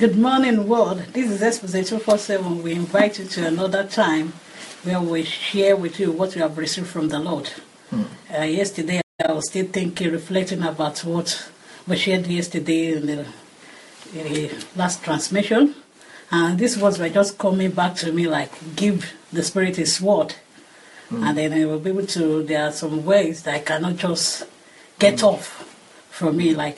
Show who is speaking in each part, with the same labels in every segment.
Speaker 1: Good morning, world. This is Exposé 247. We invite you to another time where we share with you what we have received from the Lord. Yesterday, I was still thinking, reflecting about what we shared yesterday in the last transmission. And these words were just coming back to me like, give the Spirit His word. And then I will be able to, there are some ways that I cannot just get off from me, like,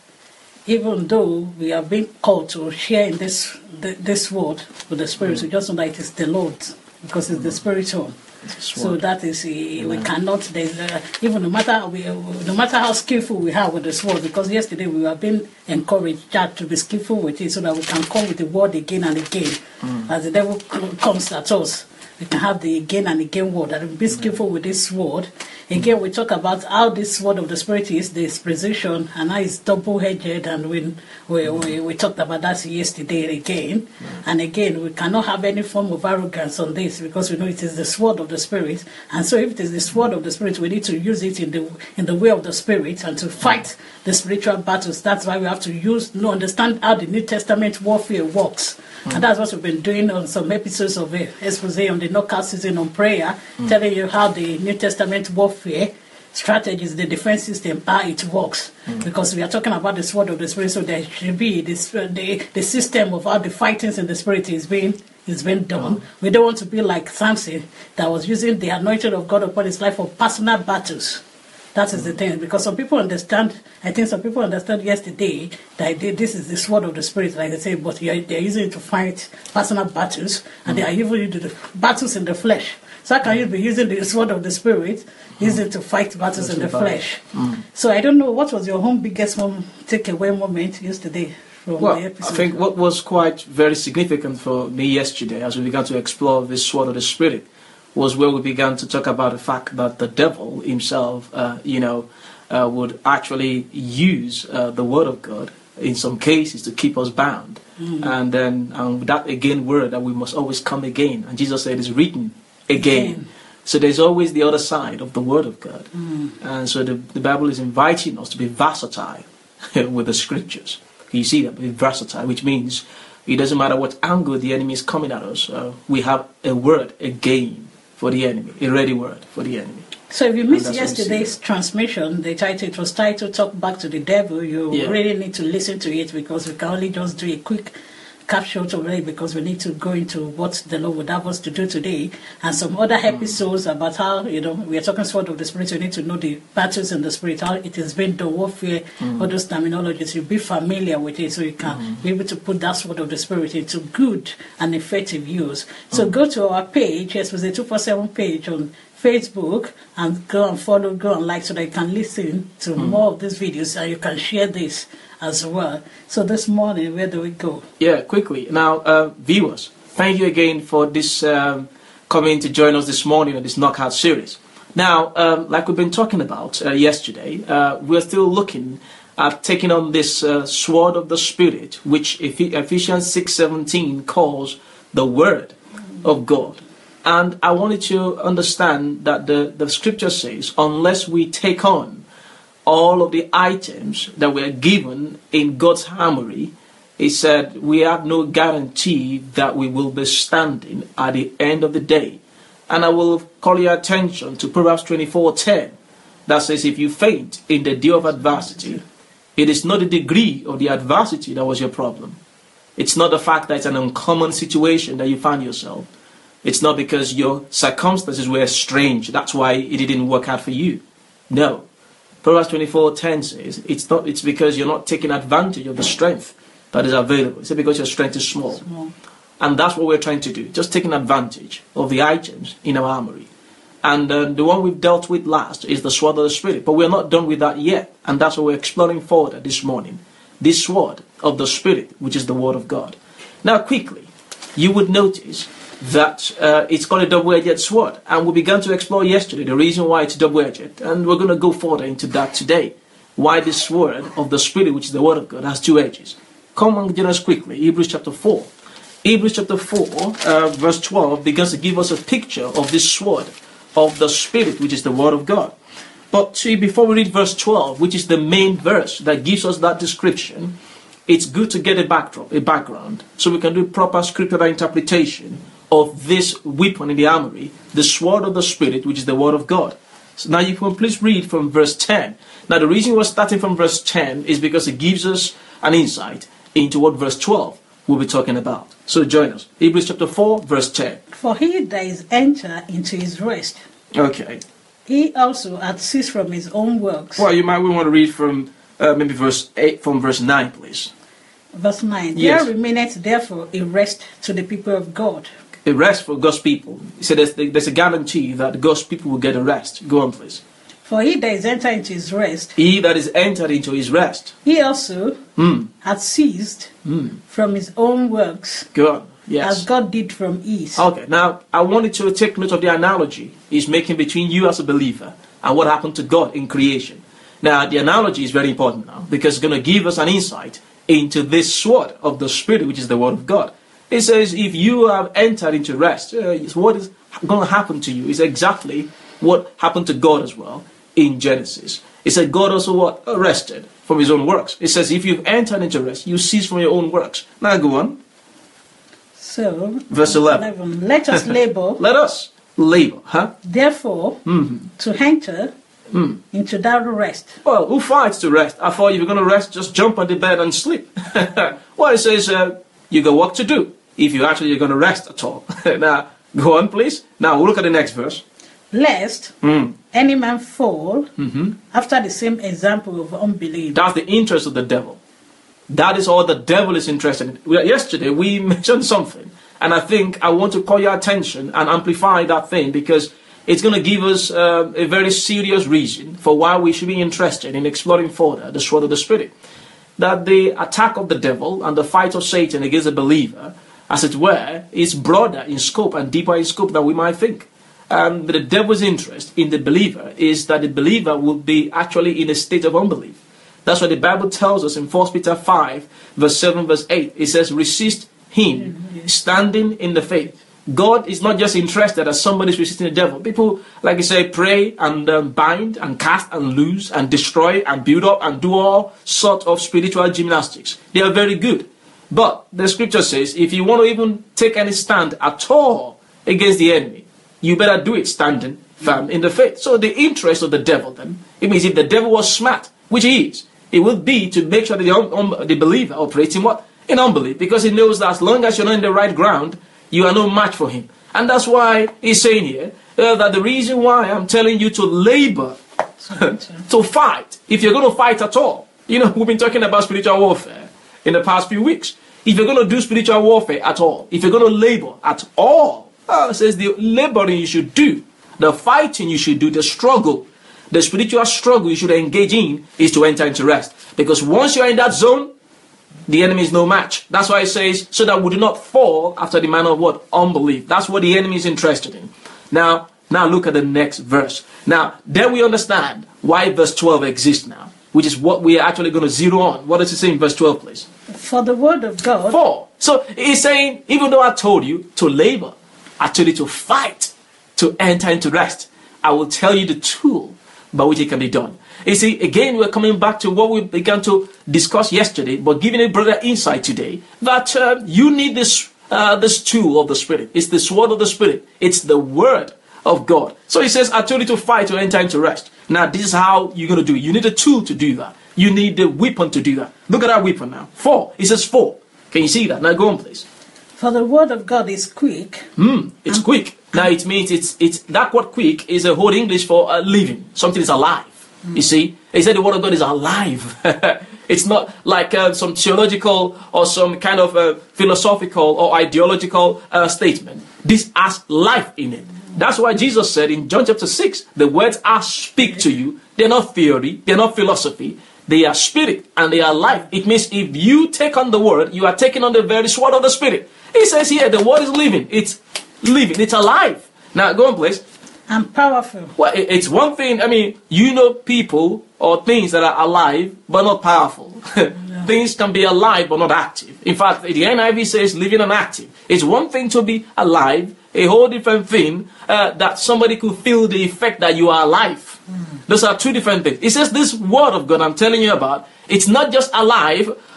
Speaker 1: even though we are being called to share in this word with the Spirit, we just know that it is the Lord, because it's the spiritual. So that is, we cannot, even no matter how skillful we are with this word, because yesterday we were being encouraged to be skillful with it so that we can come with the word again and again. As the devil comes at us, we can have the again and again word, and we'll be skillful with this word. Again, we talk about how this word of the Spirit is this precision and how it's double-edged, and we talked about that yesterday again. And again, we cannot have any form of arrogance on this because we know it is the sword of the Spirit. And so if it is the sword of the Spirit, we need to use it in the way of the Spirit and to fight the spiritual battles. That's why we have to understand how the New Testament warfare works. And that's what we've been doing on some episodes of Expose on the knockout season on prayer, telling you how the New Testament warfare strategies, the defense system, how it works. Because we are talking about the sword of the Spirit, so there should be this, the system of how the fightings in the Spirit is being done. We don't want to be like Samson that was using the anointing of God upon his life for personal battles. That is the thing, because some people understand, I think some people understood yesterday that this is the sword of the Spirit, like I say, but they're using it to fight personal battles, and they are even using the battles in the flesh. So how can you be using the sword of the Spirit, using it to fight battles in the flesh? So I don't know, what was your home biggest takeaway moment yesterday from the episode?
Speaker 2: I think what was quite very significant for me yesterday as we began to explore this sword of the Spirit was where we began to talk about the fact that the devil himself, would actually use the word of God in some cases to keep us bound. And then that again word that we must always come again. And Jesus said it's written again. So there's always the other side of the word of God. And so the Bible is inviting us to be versatile with the scriptures. You see that, be versatile, which means it doesn't matter what angle the enemy is coming at us. We have a word again for the enemy, a ready word for the enemy.
Speaker 1: So if you missed yesterday's transmission, it was titled Talk Back to the Devil. You really need to listen to it, because we can only just do a quick capture today because we need to go into what the Lord would have us to do today, and some other episodes about how, we are talking sword of the Spirit. You need to know the battles in the Spirit, how it has been the warfare, all those terminologies. You'll be familiar with it, so you can be able to put that sword of the Spirit into good and effective use. So go to our page, Expose 247 page on Facebook, and go and follow, go and like, so that you can listen to more of these videos, and you can share this as well. So this morning, where do we go?
Speaker 2: Yeah, quickly. Now, viewers, thank you again for this coming to join us this morning on this Knockout series. Now, like we've been talking about yesterday, we're still looking at taking on this sword of the Spirit, which Ephesians 6:17 calls the Word of God. And I wanted to understand that the scripture says, unless we take on all of the items that were given in God's armory, he said, we have no guarantee that we will be standing at the end of the day. And I will call your attention to Proverbs 24:10, that says, if you faint in the day of adversity, it is not the degree of the adversity that was your problem. It's not the fact that it's an uncommon situation that you find yourself. It's not because your circumstances were strange, that's why it didn't work out for you. No. Proverbs 24:10 says, it's because you're not taking advantage of the strength that is available. It's because your strength is small. And that's what we're trying to do, just taking advantage of the items in our armory. And the one we've dealt with last is the sword of the Spirit. But we're not done with that yet. And that's what we're exploring further this morning. This sword of the Spirit, which is the Word of God. Now, quickly, you would notice that it's called a double-edged sword. And we began to explore yesterday the reason why it's double-edged. And we're going to go further into that today. Why this sword of the Spirit, which is the Word of God, has two edges. Come and join us quickly. Hebrews chapter 4. Hebrews chapter 4, verse 12, begins to give us a picture of this sword of the Spirit, which is the Word of God. But see, before we read verse 12, which is the main verse that gives us that description, it's good to get a background, so we can do proper scriptural interpretation of this weapon in the armory, the sword of the Spirit, which is the word of God. So now you can please read from verse 10. Now the reason we're starting from verse 10 is because it gives us an insight into what verse 12 we'll be talking about. So join us. Hebrews chapter 4, verse 10.
Speaker 1: For he that is entered into his rest,
Speaker 2: Okay.
Speaker 1: he also hath ceased from his own works.
Speaker 2: Well, we want to read from maybe verse 8, from verse 9, please.
Speaker 1: Verse 9.
Speaker 2: Yes.
Speaker 1: There remaineth therefore a rest to the people of God.
Speaker 2: A rest for God's people. He said there's a guarantee that God's people will get a rest. Go on, please.
Speaker 1: For he that is entered into his rest,
Speaker 2: He that is entered into his rest.
Speaker 1: he also hath ceased from his own works,
Speaker 2: Go on. Yes.
Speaker 1: as God did from his.
Speaker 2: Okay, now I wanted to take note of the analogy he's making between you as a believer and what happened to God in creation. Now, the analogy is very important now because it's going to give us an insight into this sword of the Spirit, which is the word of God. It says, if you have entered into rest, what is going to happen to you is exactly what happened to God as well in Genesis. It said God also what? Rested from his own works. It says, if you've entered into rest, you cease from your own works. Now go on.
Speaker 1: So,
Speaker 2: Verse 11.
Speaker 1: Let us labor,
Speaker 2: Let us labor,
Speaker 1: therefore, to enter into that rest.
Speaker 2: Well, who fights to rest? I thought if you're going to rest, just jump on the bed and sleep. Well, it says you got work to do if you actually are going to rest at all. Now, go on, please. Now, we'll look at the next verse.
Speaker 1: Lest any man fall after the same example of unbelief.
Speaker 2: That's the interest of the devil. That is all the devil is interested in. Yesterday, we mentioned something, and I think I want to call your attention and amplify that thing because it's going to give us a very serious reason for why we should be interested in exploring further the sword of the Spirit. That the attack of the devil and the fight of Satan against a believer, as it were, is broader in scope and deeper in scope than we might think. And the devil's interest in the believer is that the believer will be actually in a state of unbelief. That's what the Bible tells us in 1 Peter 5, verse 7, verse 8. It says, resist him, standing in the faith. God is not just interested as somebody's resisting the devil. People, like you say, pray and bind and cast and loose and destroy and build up and do all sorts of spiritual gymnastics. They are very good. But the scripture says, if you want to even take any stand at all against the enemy, you better do it standing firm in the faith. So the interest of the devil then, it means if the devil was smart, which he is, it would be to make sure that the believer operates in what? In unbelief. Because he knows that as long as you're not in the right ground, you are no match for him. And that's why he's saying here that the reason why I'm telling you to labor, to fight, if you're going to fight at all. You know, we've been talking about spiritual warfare in the past few weeks. If you're going to do spiritual warfare at all, if you're going to labor at all, it says the laboring you should do, the fighting you should do, the struggle, the spiritual struggle you should engage in is to enter into rest. Because once you're in that zone, the enemy is no match. That's why it says, so that we do not fall after the manner of what? Unbelief. That's what the enemy is interested in. Now look at the next verse. Now, then we understand why verse 12 exists now, which is what we are actually going to zero on. What does it say in verse 12, please?
Speaker 1: For the word of God.
Speaker 2: For. So he's saying, even though I told you to labor, I told you to fight, to enter into rest, I will tell you the tool by which it can be done. You see, again, we're coming back to what we began to discuss yesterday, but giving a broader insight today, that you need this tool of the Spirit. It's the sword of the Spirit. It's the word of God. So he says, I told you to fight, to enter into rest. Now, this is how you're going to do it. You need a tool to do that. You need the weapon to do that. Look at that weapon now. 4. It says 4. Can you see that? Now go on, please.
Speaker 1: For the word of God is quick.
Speaker 2: It's quick. Now it means it's that word quick is a whole English for living. Something is alive. You see, he said the word of God is alive. It's not like some theological or some kind of philosophical or ideological statement. This has life in it. That's why Jesus said in John chapter 6, the words I speak to you, they're not theory, they're not philosophy, they are spirit and they are life. It means if you take on the word, you are taking on the very sword of the Spirit. He says here, the word is living. It's living. It's alive. Now, go on, please.
Speaker 1: And powerful.
Speaker 2: Well, it's one thing. I mean, you know people or things that are alive but not powerful. Things can be alive but not active. In fact, the NIV says living and active. It's one thing to be alive, a whole different thing that somebody could feel the effect that you are alive. Those are two different things. It says this word of God I'm telling you about, it's not just alive,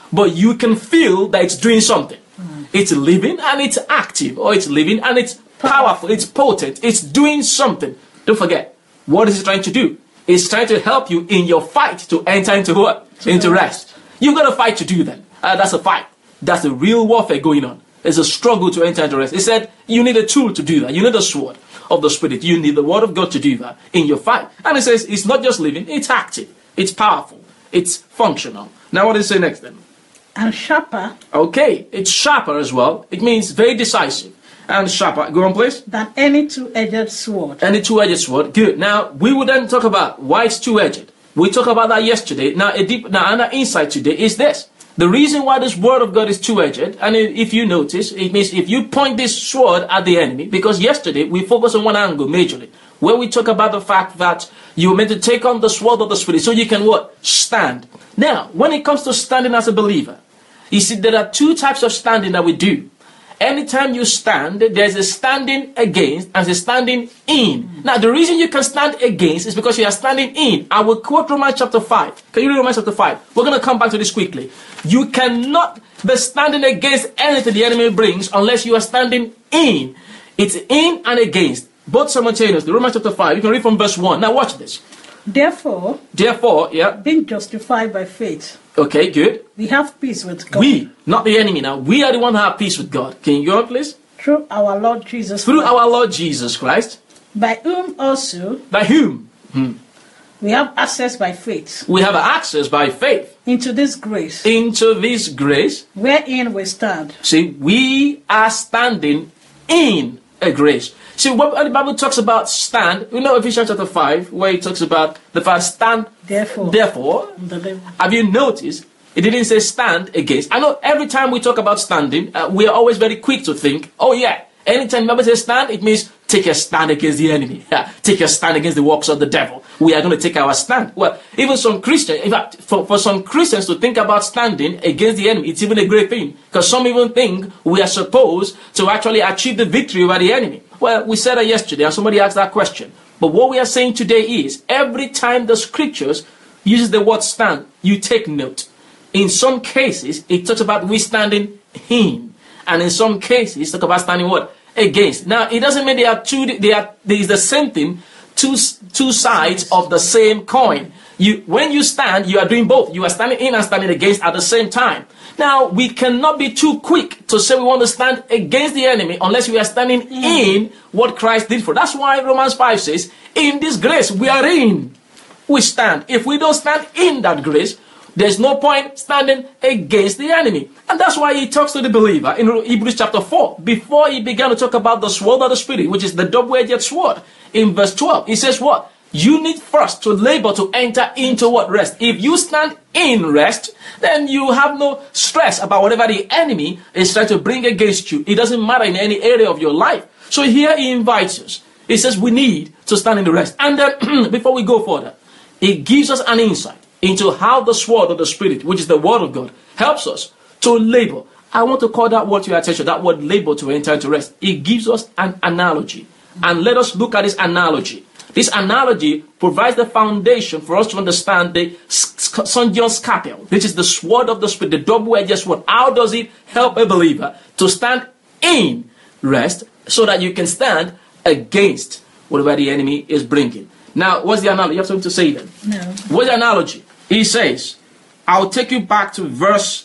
Speaker 2: but you can feel that it's doing something. It's living and it's active, or it's living and it's powerful, it's potent, it's doing something. Don't forget, what is it trying to do? It's trying to help you in your fight to enter into what? Into rest. You've got to fight to do that. That's a fight. That's a real warfare going on. It's a struggle to enter into rest. It said you need a tool to do that. You need a sword of the Spirit. You need the Word of God to do that in your fight. And it says it's not just living, it's active, it's powerful, it's functional. Now what does it say next then?
Speaker 1: And sharper.
Speaker 2: Okay, it's sharper as well. It means very decisive and sharper. Go on, please.
Speaker 1: Than any two-edged sword.
Speaker 2: Any two-edged sword. Good. Now we will then talk about why it's two-edged. We talked about that yesterday. Now another insight today is this. The reason why this word of God is two-edged, and if you notice, it means if you point this sword at the enemy, because yesterday we focused on one angle majorly, where we talk about the fact that you're meant to take on the sword of the Spirit so you can what? Stand. Now, when it comes to standing as a believer, you see there are two types of standing that we do. Anytime you stand, there's a standing against and a standing in. Now, the reason you can stand against is because you are standing in. I will quote Romans chapter 5. Can you read Romans chapter 5? We're going to come back to this quickly. You cannot be standing against anything the enemy brings unless you are standing in. It's in and against, both simultaneously. Romans chapter 5. You can read from verse 1. Now, watch this.
Speaker 1: Therefore,
Speaker 2: yeah.
Speaker 1: being justified by faith.
Speaker 2: Okay, good.
Speaker 1: We have peace with God.
Speaker 2: We, not the enemy now. We are the one who have peace with God. Can you go on, please?
Speaker 1: Through our Lord Jesus
Speaker 2: Through
Speaker 1: Christ.
Speaker 2: our Lord Jesus Christ.
Speaker 1: By whom also.
Speaker 2: By whom?
Speaker 1: We have access by faith.
Speaker 2: We have access by faith.
Speaker 1: Into this grace.
Speaker 2: Into this grace.
Speaker 1: Wherein we stand.
Speaker 2: See, we are standing in a grace. See, when the Bible talks about stand, you know Ephesians chapter 5, where it talks about the first stand. Therefore, have you noticed, it didn't say stand against. I know every time we talk about standing, we are always very quick to think, oh yeah, anytime the Bible says stand, it means take a stand against the enemy. Take a stand against the works of the devil. We are going to take our stand. Well, even some Christians, in fact, for some Christians to think about standing against the enemy, it's even a great thing. Because some even think we are supposed to actually achieve the victory over the enemy. Well, we said that yesterday, and somebody asked that question. But what we are saying today is, every time the scriptures uses the word stand, you take note. In some cases, it talks about we standing in. And in some cases, it talks about standing what? Against. Now, it doesn't mean there is the same thing, two sides of the same coin. When you stand, you are doing both. You are standing in and standing against at the same time. Now, we cannot be too quick to say we want to stand against the enemy unless we are standing in what Christ did for us. That's why Romans 5 says, in this grace we are in. We stand. If we don't stand in that grace, there's no point standing against the enemy. And that's why he talks to the believer in Hebrews chapter 4. Before he began to talk about the sword of the Spirit, which is the double-edged sword, in verse 12, he says what? You need first to labor to enter into what? Rest. If you stand in rest, then you have no stress about whatever the enemy is trying to bring against you. It doesn't matter in any area of your life. So here he invites us. He says we need to stand in the rest. And then before we go further, it gives us an insight into how the sword of the Spirit, which is the word of God, helps us to labor. I want to call that word to your attention, that word labor, to enter into rest. It gives us an analogy. And let us look at this analogy. This analogy provides the foundation for us to understand the St. John's scalpel, which is the sword of the Spirit, the double-edged sword. How does it help a believer to stand in rest so that you can stand against whatever the enemy is bringing? Now, what's the analogy? You have something to say then?
Speaker 1: No.
Speaker 2: What's the analogy? He says, I'll take you back to verse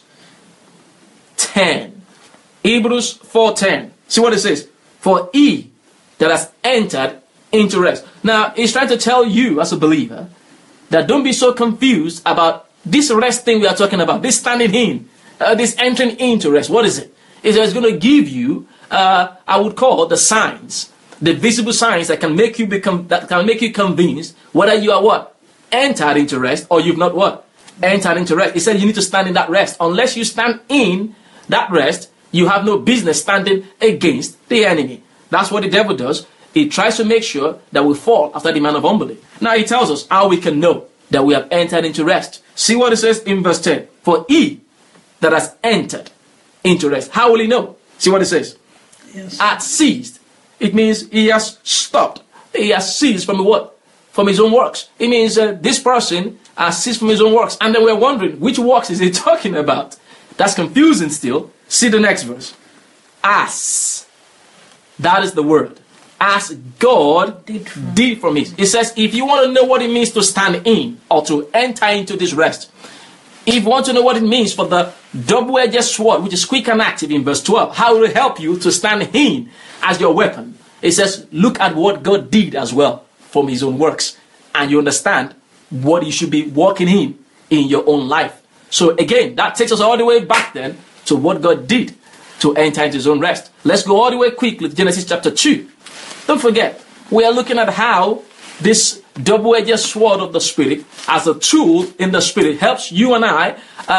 Speaker 2: 10. Hebrews 4:10. See what it says? For he that has entered into rest. Now, he's trying to tell you as a believer that don't be so confused about this rest thing we are talking about, this standing in, this entering into rest. What is it? It's going to give you, I would call the signs, the visible signs that can make you convinced whether you are what? Entered into rest, or you've not what? Entered into rest. He said you need to stand in that rest. Unless you stand in that rest, you have no business standing against the enemy. That's what the devil does. He tries to make sure that we fall after the man of unbelief. Now he tells us how we can know that we have entered into rest. See what it says in verse 10. For he that has entered into rest. How will he know? See what it says?
Speaker 1: Yes.
Speaker 2: Has ceased. It means he has stopped. He has ceased from what? From his own works. It means this person has ceased from his own works. And then we're wondering, which works is he talking about? that's confusing still, see the next verse. As. That is the word. As God did for me. It says, if you want to know what it means to stand in or to enter into this rest, if you want to know what it means for the double-edged sword, which is quick and active in verse 12, how will it help you to stand in as your weapon? It says, look at what God did as well from his own works. And you understand what you should be walking in your own life. So again, that takes us all the way back then to what God did to enter into his own rest. Let's go all the way quickly to Genesis chapter 2. Don't forget, we are looking at how this double-edged sword of the Spirit as a tool in the Spirit helps you and I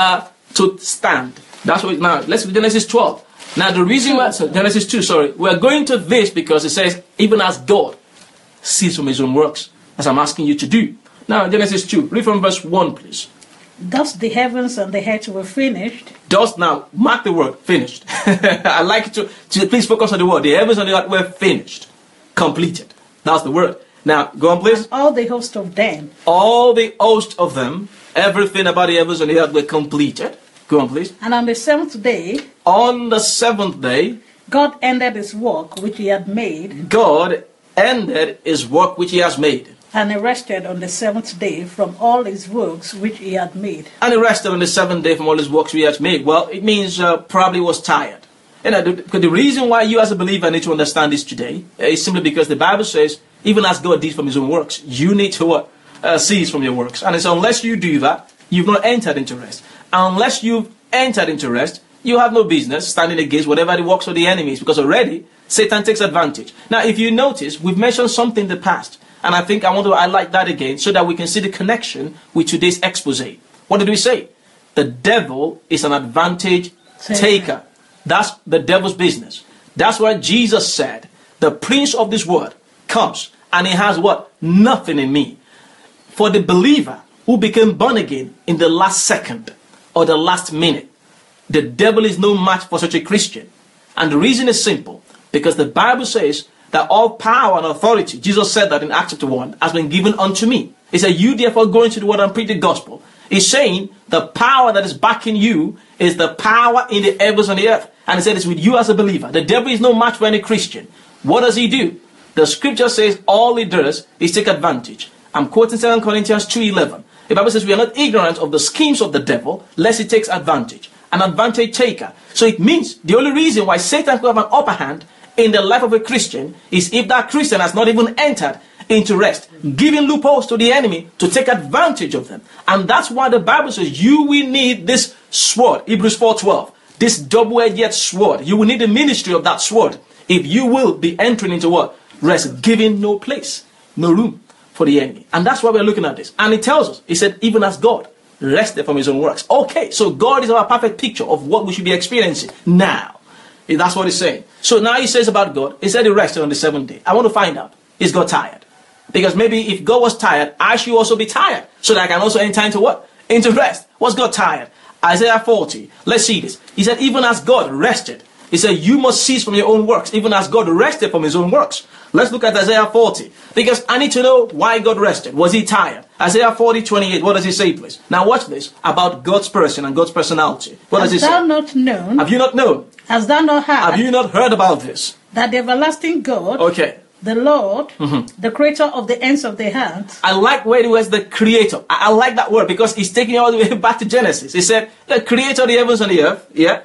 Speaker 2: to stand. That's what. Now, let's go to Genesis 12. Now, the reason why, Genesis 2, sorry, we're going to this because it says, even as God sees from his own works, as I'm asking you to do. Now, Genesis 2, read from verse 1, please.
Speaker 1: Thus the heavens and the earth were finished.
Speaker 2: Thus, now, mark the word, finished. I like you to please focus on the word. The heavens and the earth were finished. Completed. That's the word. Now, go on, please.
Speaker 1: And all the host of them.
Speaker 2: All the host of them, everything about the heavens and the earth were completed. Go on, please.
Speaker 1: And on the seventh day.
Speaker 2: On the seventh day.
Speaker 1: God ended his work which he had made.
Speaker 2: God ended his work which he has made.
Speaker 1: And he rested on the seventh day from all his works which he had made.
Speaker 2: And he rested on the seventh day from all his works which he had made. Well, it means probably was tired. You know, the reason why you as a believer need to understand this today is simply because the Bible says, even as God did from his own works, you need to cease from your works. And it's unless you do that, you've not entered into rest. Unless you've entered into rest, you have no business standing against whatever the works of the enemies, because already Satan takes advantage. Now, if you notice, we've mentioned something in the past, and I think I want to highlight that again so that we can see the connection with today's expose. What did we say? The devil is an advantage taker. That's the devil's business. That's why Jesus said, the prince of this world comes and he has what? Nothing in me. For the believer who became born again in the last second or the last minute, the devil is no match for such a Christian. And the reason is simple, because the Bible says that all power and authority, Jesus said that in Acts chapter 1, has been given unto me. He said, you therefore go into the world and preach the gospel. He's saying the power that is backing you is the power in the heavens and the earth. And he said it's with you as a believer. The devil is no match for any Christian. What does he do? The scripture says all he does is take advantage. I'm quoting 2 Corinthians 2:11. The Bible says we are not ignorant of the schemes of the devil, lest he takes advantage. An advantage taker. So it means the only reason why Satan could have an upper hand in the life of a Christian is if that Christian has not even entered into rest, giving loopholes to the enemy to take advantage of them. And that's why the Bible says you will need this sword, Hebrews 4:12, this double-edged sword. You will need the ministry of that sword if you will be entering into what? Rest, giving no place, no room for the enemy. And that's why we're looking at this. And it tells us, he said, even as God rested from his own works. Okay, so God is our perfect picture of what we should be experiencing now. That's what he's saying. So now he says about God, he said he rested on the seventh day. I want to find out, is God tired? Because maybe if God was tired, I should also be tired, so that I can also enter into what? Into rest. Was God tired? Isaiah 40. Let's see this. He said, even as God rested, he said, you must cease from your own works, even as God rested from his own works. Let's look at Isaiah 40. Because I need to know why God rested. Was he tired? Isaiah 40:28. What does he say, please? Now watch this about God's person and God's personality. What does he say?
Speaker 1: Hast thou not known?
Speaker 2: Have you not known?
Speaker 1: Hast thou not heard?
Speaker 2: Have you not heard about this?
Speaker 1: That the everlasting God,
Speaker 2: Okay.
Speaker 1: the Lord, the creator of the ends of the earth.
Speaker 2: I like where he was the creator. I like that word because he's taking it all the way back to Genesis. He said, the creator of the heavens and the earth. Yeah.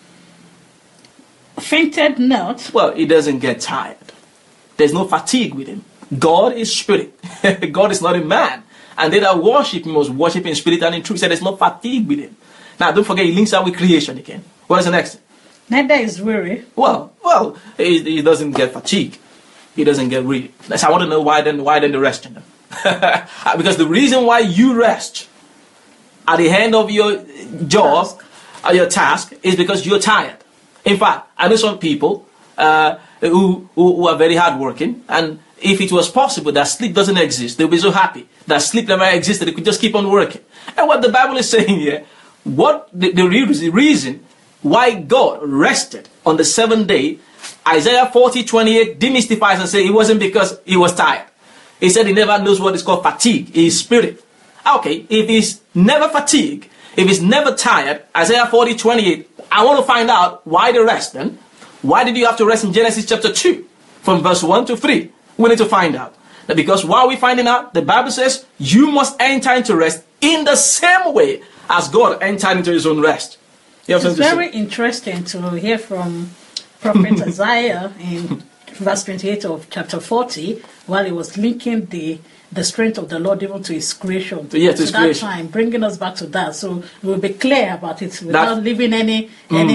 Speaker 1: Fainted not.
Speaker 2: Well, he doesn't get tired. There's no fatigue with him. God is spirit. God is not a man. And they that worship him must worship in spirit and in truth. He said there's no fatigue with him. Now, don't forget, he links out with creation again. What is the next?
Speaker 1: Neither is weary.
Speaker 2: Well, he doesn't get fatigue. He doesn't get weary. So I want to know why then the rest in them. Because the reason why you rest at the end of your job, your task, is because you're tired. In fact, I know some people who are very hardworking, and if it was possible that sleep doesn't exist, they'll be so happy that sleep never existed. They could just keep on working. And what the Bible is saying here, what the reason why God rested on the seventh day, Isaiah 40:28 demystifies and says it wasn't because he was tired. He said he never knows what is called fatigue. He is spirit. Okay, if he's never fatigued, If it's never tired, Isaiah 40:28, I want to find out why the rest then. Why did you have to rest in Genesis chapter 2 from verse 1 to 3? We need to find out. Because while we're finding out, the Bible says you must enter into rest in the same way as God entered into his own rest.
Speaker 1: It's very interesting to hear from Prophet Isaiah in verse 28 of chapter 40, while he was linking the strength of the Lord even to his creation.
Speaker 2: His
Speaker 1: that time, bringing us back to that. So we'll be clear about it without leaving any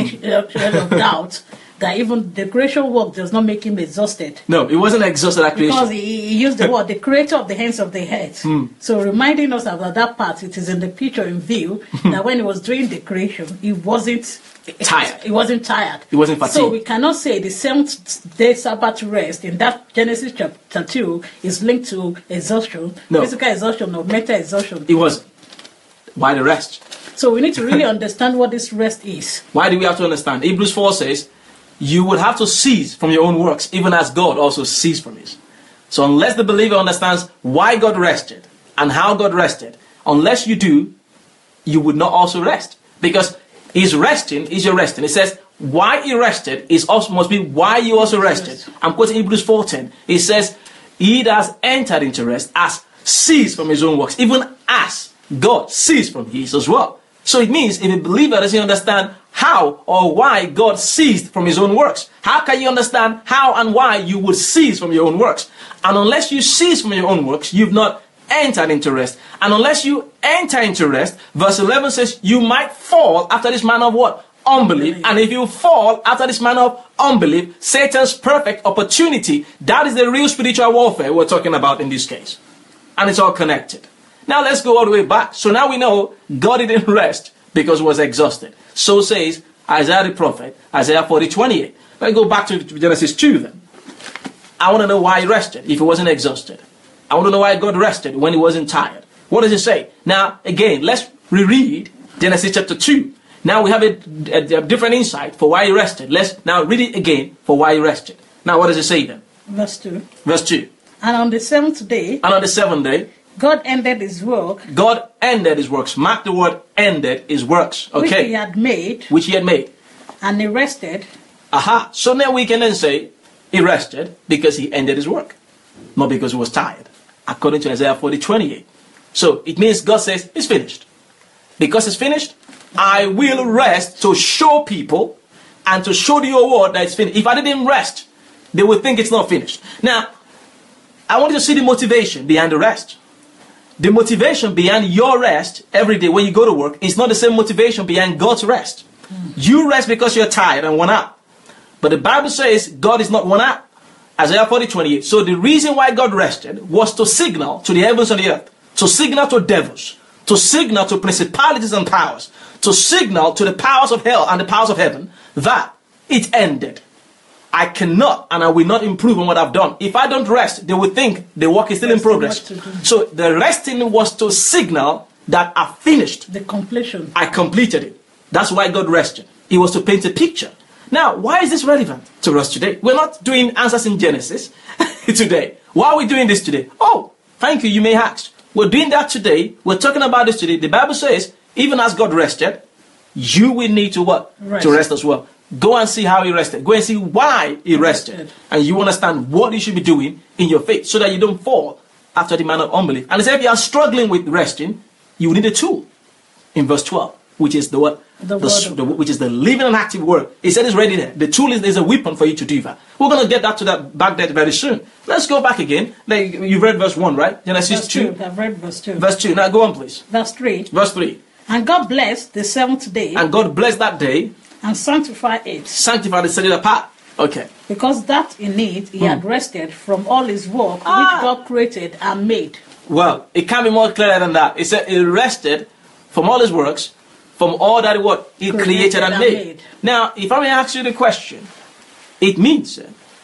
Speaker 1: shred of doubt that even the creation work does not make him exhausted.
Speaker 2: No, he wasn't exhausted at creation.
Speaker 1: Because he used the word, the creator of the hands of the head. So reminding us about that part, it is in the picture in view that when he was doing the creation, he wasn't
Speaker 2: tired.
Speaker 1: He wasn't tired.
Speaker 2: He wasn't fatigued.
Speaker 1: So we cannot say the seventh day Sabbath rest in that Genesis chapter 2 is linked to exhaustion, physical exhaustion or mental exhaustion.
Speaker 2: It wasn't. Why the rest?
Speaker 1: So we need to really understand what this rest is.
Speaker 2: Why do we have to understand? Hebrews 4 says, you would have to cease from your own works, even as God also ceased from his. So unless the believer understands why God rested and how God rested, unless you do, you would not also rest. Because his resting is your resting. It says, why he rested is also must be why you also rested. I'm quoting Hebrews 4:10. It says, he that has entered into rest has ceased from his own works, even as God ceased from his as well. So it means if a believer doesn't understand how or why God ceased from his own works, how can you understand how and why you would cease from your own works? And unless you cease from your own works, you've not entered into rest. And unless you enter into rest, verse 11 says, you might fall after this manner of what? Unbelief. And if you fall after this manner of unbelief, Satan's perfect opportunity, that is the real spiritual warfare we're talking about in this case. And it's all connected. Now let's go all the way back. So now we know God didn't rest because he was exhausted. So says Isaiah the prophet, Isaiah 40:28. Let's go back to Genesis 2 then. I want to know why he rested if he wasn't exhausted. I want to know why God rested when he wasn't tired. What does it say? Now, again, let's reread Genesis chapter 2. Now we have a different insight for why he rested. Let's now read it again for why he rested. Now what does it say then?
Speaker 1: Verse 2.
Speaker 2: Verse 2.
Speaker 1: And on the seventh day,
Speaker 2: and on the seventh day,
Speaker 1: God ended his work.
Speaker 2: God ended his works. Mark the word ended his works. Okay.
Speaker 1: Which he had made.
Speaker 2: Which he had made.
Speaker 1: And he rested.
Speaker 2: Aha. So now we can then say he rested because he ended his work. Not because he was tired. According to Isaiah 40:28. So it means God says it's finished. Because it's finished, I will rest to show people and to show the whole world that it's finished. If I didn't rest, they would think it's not finished. Now, I want you to see the motivation behind the rest. The motivation behind your rest every day when you go to work is not the same motivation behind God's rest. You rest because you're tired and worn out. But the Bible says God is not worn out. Isaiah 40:28. So the reason why God rested was to signal to the heavens and the earth, to signal to devils, to signal to principalities and powers, to signal to the powers of hell and the powers of heaven that it ended. I cannot and I will not improve on what I've done. If I don't rest, they will think the work is still in progress. So the resting was to signal that I finished.
Speaker 1: The completion.
Speaker 2: I completed it. That's why God rested. It was to paint a picture. Now, why is this relevant to us today? We're not doing answers in Genesis today. Why are we doing this today? Oh, thank you, you may ask. We're doing that today. We're talking about this today. The Bible says, even as God rested, you will need to what?
Speaker 1: Rest.
Speaker 2: To rest as well. Go and see how he rested. Go and see why he rested. And you understand what you should be doing in your faith so that you don't fall after the manner of unbelief. And if you are struggling with resting, you need a tool. In verse 12, which is the what? Which is the living and active word. He said it's ready there. The tool is a weapon for you to do that. We're going to get that to that back there very soon. Let's go back again. You've read verse 1, right? Genesis 2.
Speaker 1: I've read verse 2.
Speaker 2: Verse 2. Now go on, please.
Speaker 1: Verse 3.
Speaker 2: Verse 3.
Speaker 1: And God blessed the seventh day.
Speaker 2: And God blessed that day.
Speaker 1: And sanctified it.
Speaker 2: Sanctified it, set it apart. Okay.
Speaker 1: Because that in it he had rested from all his work which God created and made.
Speaker 2: Well, it can't be more clear than that. It said he rested from all his works, from all that what he created and made. Now, if I may ask you the question, it means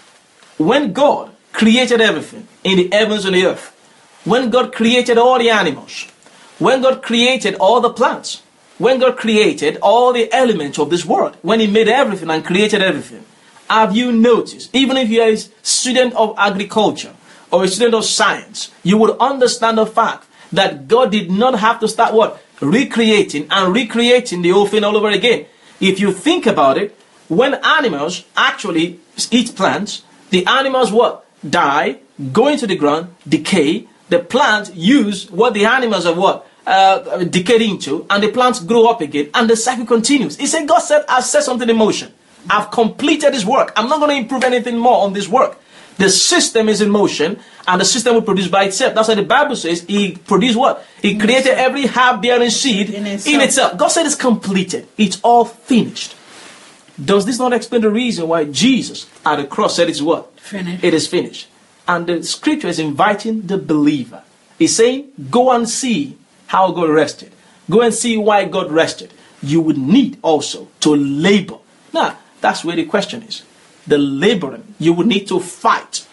Speaker 2: when God created everything in the heavens and the earth, when God created all the animals, when God created all the plants, when God created all the elements of this world, when he made everything and created everything, have you noticed, even if you're a student of agriculture or a student of science, you would understand the fact that God did not have to start what? recreating and recreating the whole thing all over again. If you think about it, when animals actually eat plants, the animals what? Die, go into the ground, decay. The plants use what the animals have what? Decayed into, and the plants grow up again, and the cycle continues. He said, God said, I've set something in motion. I've completed this work. I'm not going to improve anything more on this work. The system is in motion, and the system will produce by itself. That's why the Bible says He produced what? He created every herb-bearing seed in itself. God said it's completed. It's all finished. Does this not explain the reason why Jesus at the cross said it's what?
Speaker 1: Finished.
Speaker 2: It is finished. And the scripture is inviting the believer. He's saying, go and see how God rested. Go and see why God rested. You would need also to labor. Now, that's where the question is. The laboring, you will need to fight.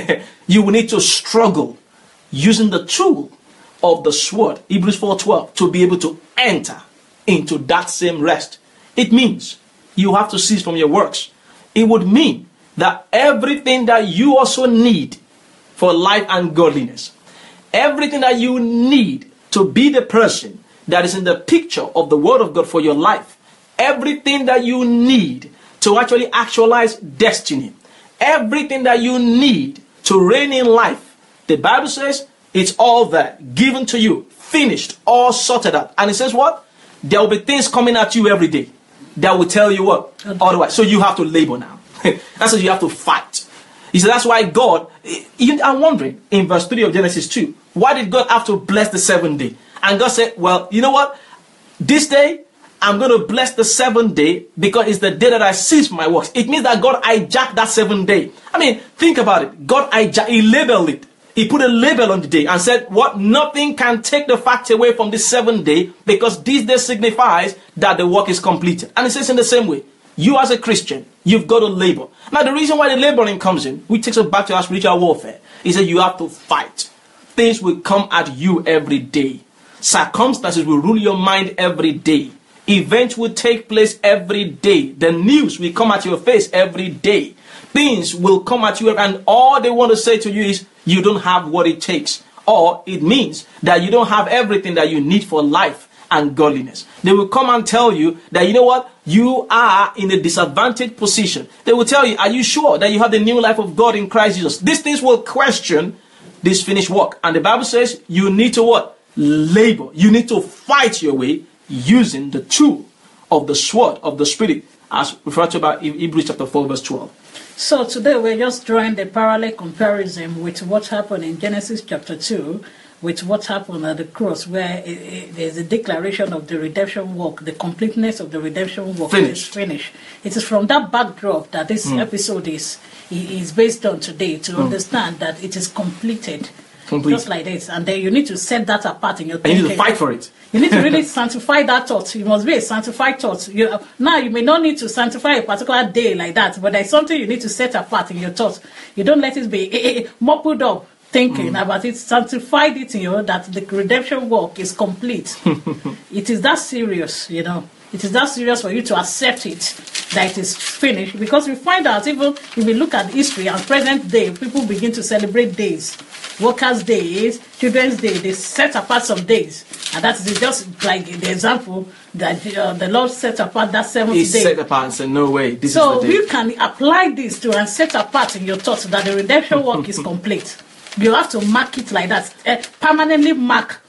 Speaker 2: You will need to struggle using the tool of the sword, Hebrews 4:12, to be able to enter into that same rest. It means you have to cease from your works. It would mean that everything that you also need for life and godliness, everything that you need to be the person that is in the picture of the Word of God for your life, everything that you need to actually actualize destiny, everything that you need to reign in life, the Bible says it's all there, given to you, finished, all sorted out. And it says what? There will be things coming at you every day that will tell you what? Otherwise. So you have to labor now. That's why you have to fight. He said that's why God, I'm wondering, in verse 3 of Genesis 2, why did God have to bless the seventh day? And God said, well, you know what? This day, I'm going to bless the seventh day because it's the day that I cease my works. It means that God hijacked that seventh day. I mean, think about it. God hijacked, He labeled it. He put a label on the day and said, what? Nothing can take the fact away from the seventh day because this day signifies that the work is completed. And it says in the same way, you as a Christian, you've got to labor. Now, the reason why the laboring comes in, which takes us back to our spiritual warfare, is that you have to fight. Things will come at you every day. Circumstances will rule your mind every day. Events will take place every day. The news will come at your face every day. Things will come at you, and all they want to say to you is, you don't have what it takes. Or it means that you don't have everything that you need for life and godliness. They will come and tell you that, you know what, you are in a disadvantaged position. They will tell you, are you sure that you have the new life of God in Christ Jesus? These things will question this finished work. And the Bible says you need to what? Labor. You need to fight your way using the tool of the sword of the Spirit, as referred to by Hebrews chapter 4 verse 12.
Speaker 1: So today we're just drawing the parallel comparison with what happened in Genesis chapter 2 with what happened at the cross, where there's a declaration of the redemption work, the completeness of the redemption work is finished. It is from that backdrop that this episode is based on today, to understand that it is completed. Just like this. And then you need to set that apart in your thinking.
Speaker 2: And you need to fight for it.
Speaker 1: You need to really sanctify that thought. It must be a sanctified thought. Now, you may not need to sanctify a particular day like that, but there's something you need to set apart in your thoughts. You don't let it be moped up thinking about it. Sanctified it in your that the redemption work is complete. It is that serious, It is that serious for you to accept it, that it is finished. Because we find out, even if we look at history and present day, people begin to celebrate days. Workers' days, Children's Day, they set apart some days. And that is just like the example that the Lord set apart that seventh day.
Speaker 2: He set apart and said, no way, this is the day.
Speaker 1: So you can apply this to and set apart in your thoughts that the redemption work is complete. You have to mark it like that, permanently mark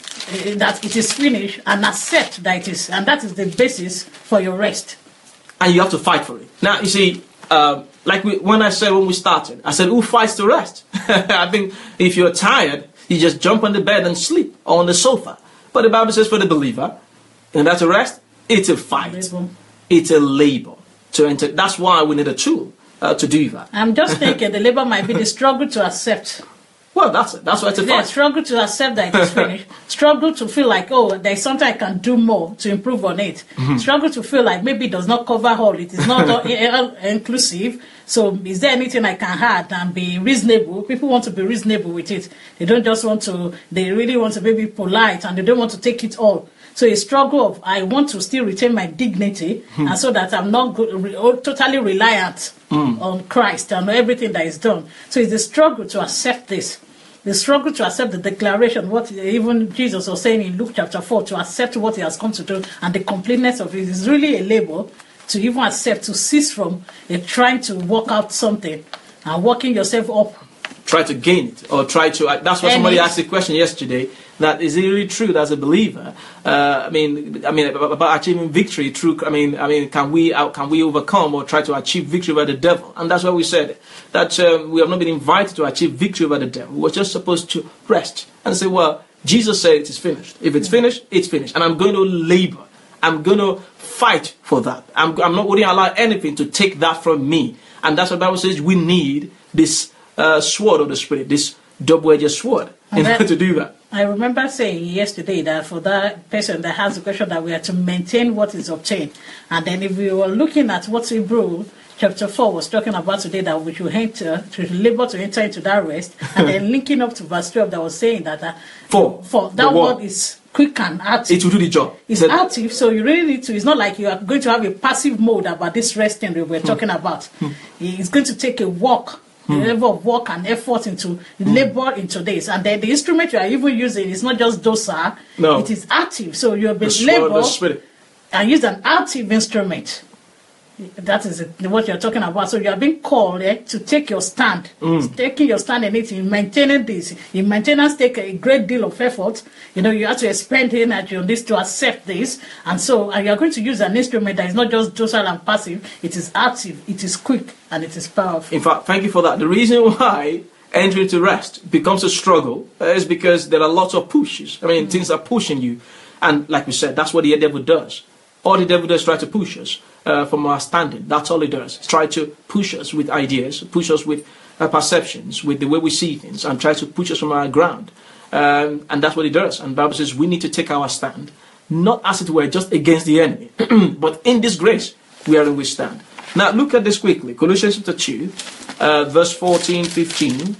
Speaker 1: that it is finished and accept that it is. And that is the basis for your rest.
Speaker 2: And you have to fight for it. Now, you see, when I said when we started, I said, who fights to rest? I think if you're tired, you just jump on the bed and sleep, or on the sofa. But the Bible says for the believer, and that's a rest, it's a fight. Labor. It's a labor to enter. That's why we need a tool to do that.
Speaker 1: I'm just thinking the labor might be the struggle to accept.
Speaker 2: Well, that's it. That's why it's a fight.
Speaker 1: Struggle to accept that it is finished. Struggle to feel like, there's something I can do more to improve on it. Mm-hmm. Struggle to feel like maybe it does not cover all. It is not inclusive. So is there anything I can add and be reasonable? People want to be reasonable with it. They don't just want to, they really want to be polite, and they don't want to take it all. So a struggle of, I want to still retain my dignity, and so that I'm not totally reliant on Christ and everything that is done. So it's a struggle to accept this. the struggle to accept the declaration, what even Jesus was saying in Luke chapter 4, to accept what he has come to do and the completeness of it is really a labor to even accept, to cease from trying to work out something and working yourself up.
Speaker 2: Try to gain it, or try to. That's why somebody asked the question yesterday. That is it really true that as a believer? About achieving victory through. Can we overcome or try to achieve victory over the devil? And that's why we said that we have not been invited to achieve victory over the devil. We're just supposed to rest and say, well, Jesus said it is finished. If it's finished, it's finished, and I'm going to labor. I'm going to fight for that. I'm not going to allow anything to take that from me. And that's what the Bible says. We need this sword of the Spirit, this double-edged sword, in order to do that.
Speaker 1: I remember saying yesterday that for that person that has the question that we are to maintain what is obtained. And then if we were looking at what Hebrew chapter 4 was talking about today, that we should labor to enter into that rest, and then linking up to verse 12 that was saying that for that word is quick and active.
Speaker 2: It will do the job.
Speaker 1: It's active, so you really need to. It's not like you are going to have a passive mode about this resting that we're talking about. It's going to take a walk. The level of work and effort into labor into this, and then the instrument you are even using is not just docile, it is active. So you have been labor and use an active instrument. That is what you're talking about. So you are being called to take your stand. Taking your stand in it, in maintaining this. In maintenance, take a great deal of effort. You have to expend energy on this to accept this. And so you are going to use an instrument that is not just docile and passive. It is active, it is quick, and it is powerful.
Speaker 2: In fact, thank you for that. The reason why entering to rest becomes a struggle is because there are lots of pushes. Things are pushing you. And like we said, that's what the devil does. All the devil does is try to push us from our standing. That's all he does. It's try to push us with ideas, push us with perceptions, with the way we see things, and try to push us from our ground. And that's what he does. And the Bible says we need to take our stand, not as it were just against the enemy, but in this grace wherein we stand. Now look at this quickly. Colossians chapter 2, verse 14, 15. You